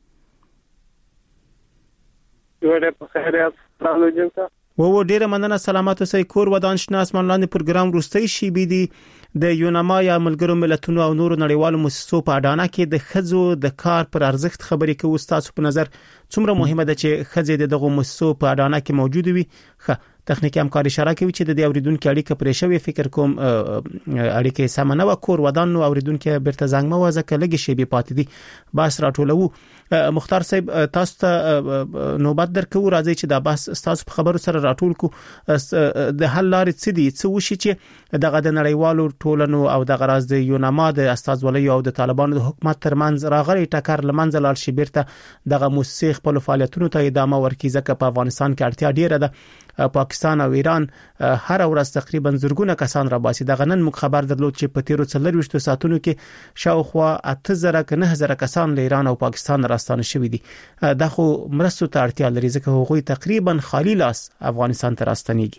ډېر په خیر یاست. ډیره مننه. سلامات اوسئ. کور ودان شنه اسمان لاندې پروګرام وروستي شی بي دي د یوناما یا ملګرو ملتونو او نورو نړیوالو مؤسسو په اډانه کې د خځو د کار پر ارزښت خبرې کوي. تاسو په نظر څومره مهمه ده چې خځې دغه مؤسسو په اډانه کې موجود وي؟ تخنیکی همکاري اشاره کوي چې د دې اوریدونکو اړیکه پرې شوی. فکر کوم اړیکه سم نه و. کور ودان نو اوریدونکو برته زنګ مو ځکه لګي شی به پاتې دي. بس راټولو. مختار صاحب تاسو ته نوبت درکو، راځي چې دا بس تاسو په خبرو سره راټول کو د حل لارې څه دي، څه وشي چې دغه د نړیوالو ټولنو او د غراز د یوناما د استازولۍ او د طالبانو د حکومت ترمنځ راغلي ټکر لمنځه لاړ شي، بیرته دغه موسسې خپل فعالیتونو ته ادامه ورکړي. ځکه په افغانستان کې اړتیا ډیره ده. پاکستان او ایران هر ورځ تقریبا زرګونه کسان را باسي. دغه نن موږ خبر درلود چې په 13 ساعتونو کې شاوخوا 8000 که 9000 کسان له ایران او پاکستان راستانه شوي دي. دا خو مرستو ته اړتیا لري ځکه هغوی تقریبا خالی لاس افغانستان ته راستنیږي.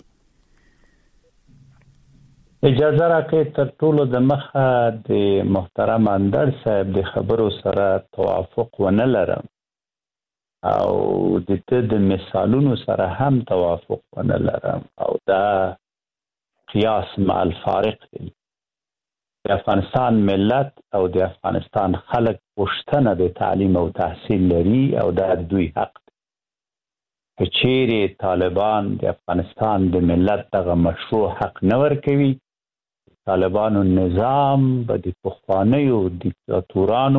اجازه راکړئ تر ټولو د مخه د محترم اندر صاحب د خبرو سره توافق ونه لرم او د مثالونو سره هم توافق ونه لرم او دا قیاس مع الفارق دی. د افغانستان ملت او د افغانستان خلک پوښتنه د تعلیم او تحصیل لري او دا دوی حق دی. که چیرې طالبان د افغانستان د ملت دغه مشروع حق نه ورکوي، طالبانو نظام به د پخوانیو دیکتاتورانو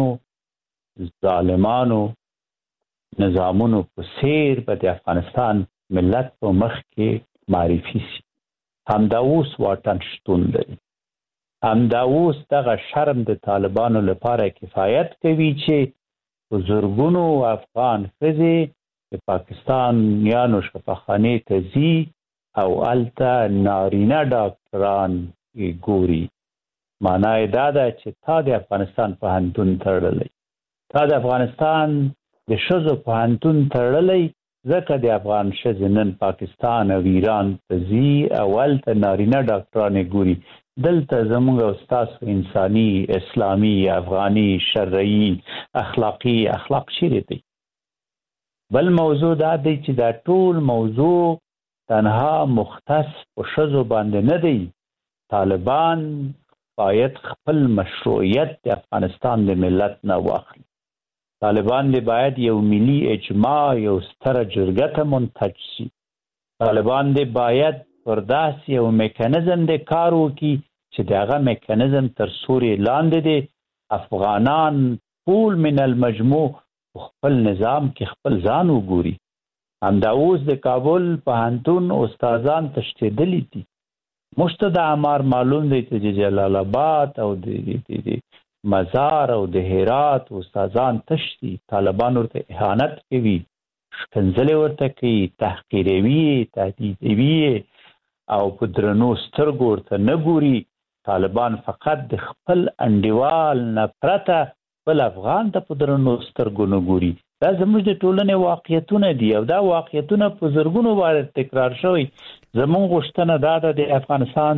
ظالمانو نظامونو په سیر به د افغانستان ملت په مخ کې معرفي شي. همدا اوس واټن شتون لري. همدا اوس دغه شرم د طالبانو لپاره کفایت کوي چې په زرګونو افغان ښځې د پاکستان یانو شفاخانې ته ځي او هلته نارینه ډاکټران ګوري. معنا یې دا ده چې تا د افغانستان پوهنتون تړلی، تا د افغانستان د ښځو پوهنتون تړلی ځکه د افغان ښځې نن پاکستان او ایران ته ځي او هلته نارینه ډاکټران ګوري. دلته زموږ او ستاسو انساني، اسلامي، افغاني، شرعي، اخلاق چیرې دی؟ بل موضوع دا دی چې دا ټول موضوع تنها مختص په ښځو باندې نه دی. طالبان باید خپل مشروعیت د افغانستان د ملت نه واخلي. طالبان دی باید یو ملي اجماع، یو ستره جرګه ته منتج شي. طالبان دی باید پر داسې یو میکانیزم د کار وکړي چې دغه میکانیزم تر سوري لاندې دی افغانان ټول من المجموع خپل نظام کې خپل ځان وګوري. همدا اوس د کابل پوهنتون استادان تشتیدلی دي. مشته د اعمار معلوم دی چې جلال آباد او د مزار او د هرات استادان تشتي. طالبان ورته اهانت کوي، شکنځلې ورته کوي، تحقیروي، تهدیدوي او په درنو سترګو ورته نه ګوري. طالبان فقط د خپل انډیوال نه پرته بل افغان ته په درنو سترګو نه ګوري. دا زموږ د ټولنې واقعیتونه دي او دا واقعیتونه په زرګونو باندې تکرار شوي. زموږ غوښتنه دا ده د افغانستان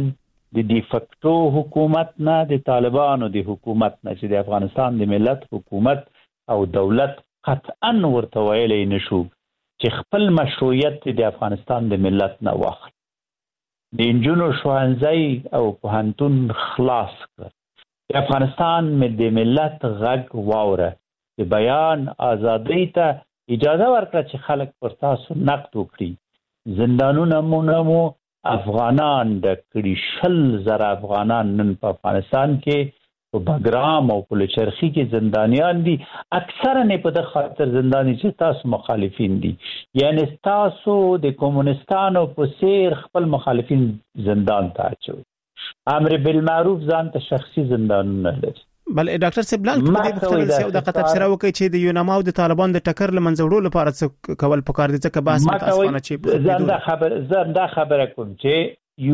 د ډیفکټو حکومت نه، د طالبانو د حکومت نه، چې د افغانستان د ملت حکومت او دولت قطعا ورته ویلی نشو چې خپل مشروعیت د افغانستان د ملت نه واخلي. د انجونو ښوونځی او پوهنتون خلاص کړ. د افغانستان د ملت غږ واوره. د بیان ازادۍ ته اجازه ورکړه چې خلک پر تاسو نقد وکړي. زندانونه مو افغانان ډک کړي. 100,000 افغانان نن په افغانستان کې په بګرام او په لچرخي کې زندانیان دي. اکثرا په د خاطر زنداني چې تاسو مخالفین دي، یعنی تاسو د کمونستانو په سیر خپل مخالفین زندان ته اچوي. امر بالمعروف ځان ته شخصي زندانونه لري. بل ډاکټر سبلان په دې بختل سیو د تفسیر وکړي چې د یوناما او د طالبان د ټکر لمنځوړو لپاره څه کول پکار دي، ځکه بحث متاسفانه چې زنده خبره کوم چې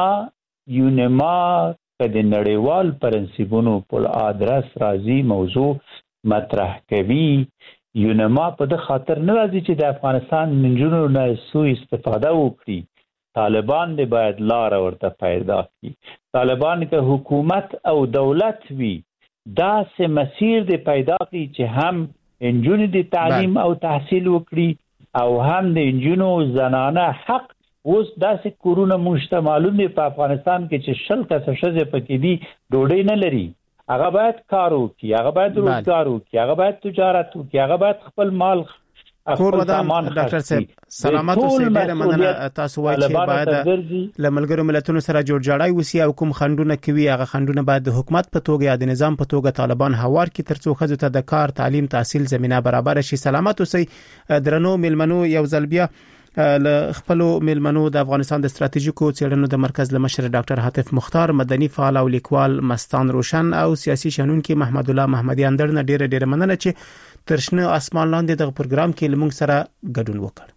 یوناما د نړیوال پرنسپونو په ادرس راځي موضوع مطرح کوي. یوناما په د خاطر نه راځي چې د افغانستان منجونو نه سوء استفاده وکړي. طالبان دې باید لار ورته پیدا کړي. طالبان که حکومت او دولت وي دا سه مسیر دې پیدا کړي چې هم انجونو د تعلیم او تحصیل وکړي او هم د انجونو زنانه حق. اوس داسې کورونه مشته معلوم دی په افغانستان کې چې 100 کسه ښځې پکې دي ډوډۍ نه لري. هغه باید کار وکړي، هغه باید روزګار وکړي، هغه باید تجارت وکړي، هغه باید خپل مال کور ودان. ډاکټر صاحب سلامات اوسئ. ډېر مننه. تاسو وایي چې باید له ملګرو ملتونو سره جوړ جاړی وسی او کوم خندونه کوي هغه خندونه باید د حکومت په توګه یا د نظام په توګه طالبان هوار کی ترڅو ښځو ته د کار، تعلیم، تحصیل زمينه برابر شي. سلامات اوسئ. درنو ملمنو یو ځل بیا له خپل ملمنو د افغانستان د ستراتیژیکو څېړنو د مرکز لمشر ډاکټر حاتف مختار، مدني فعال او لیکوال مستان روشن او سیاسي شنونکي محمد الله محمدي اندر نه ډېر مننه چې ترشنه اسمان لاندې د پروګرام کې لمونږ سره ګډون وکړ.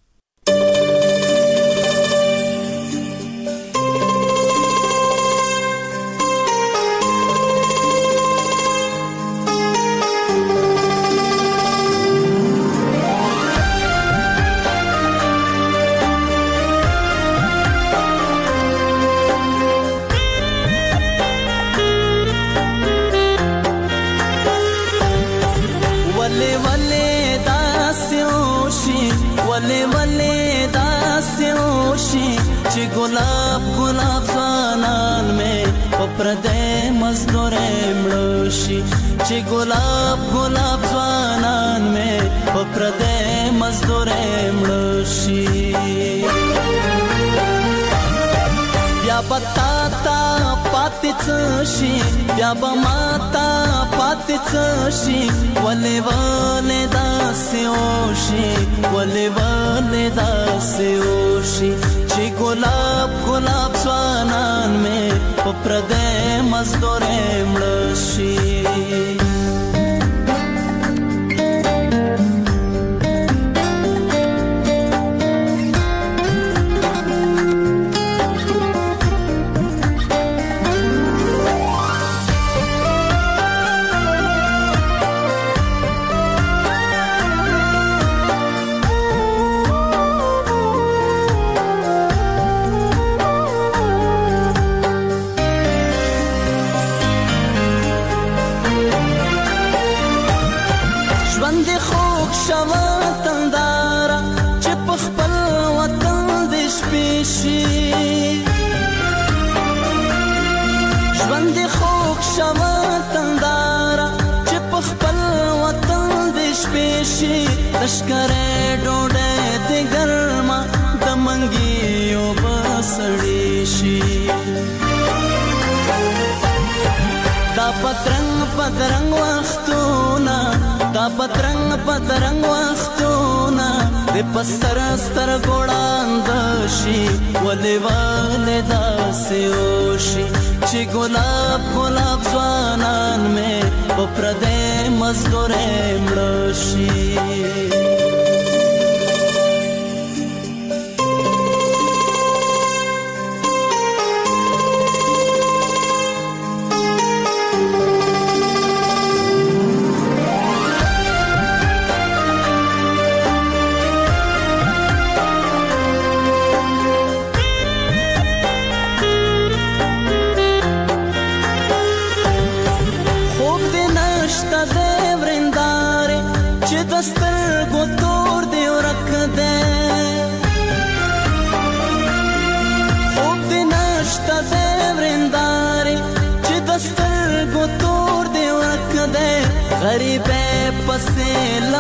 गुलाब गुलाब ज़वानान में पप्रदे मज़दूरे मड़ोशी ची गुलाब गुलाब ज़वानान में पप्रदे मज़दूरे मड़ोशी या बताता पातिचशी या बमाता पातिचशी वले वले दास्योशी वले वले दास्योशी ची गुलाब गुलाब ज़वानान में पप्रदे मज़दूरे मड़ोशी लश्करे डोडे ते गर्मा दमंगियो बसड़ीशी दा पतरंग वख्तूना दा पतरंग वख्तूना दे पस्तर गोड़ांदशी वले वाले दास्योशी ची गुलाब गुलाब ज़वानान में पप्रदे मज़दूरे मड़ोशी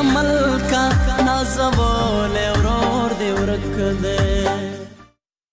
مل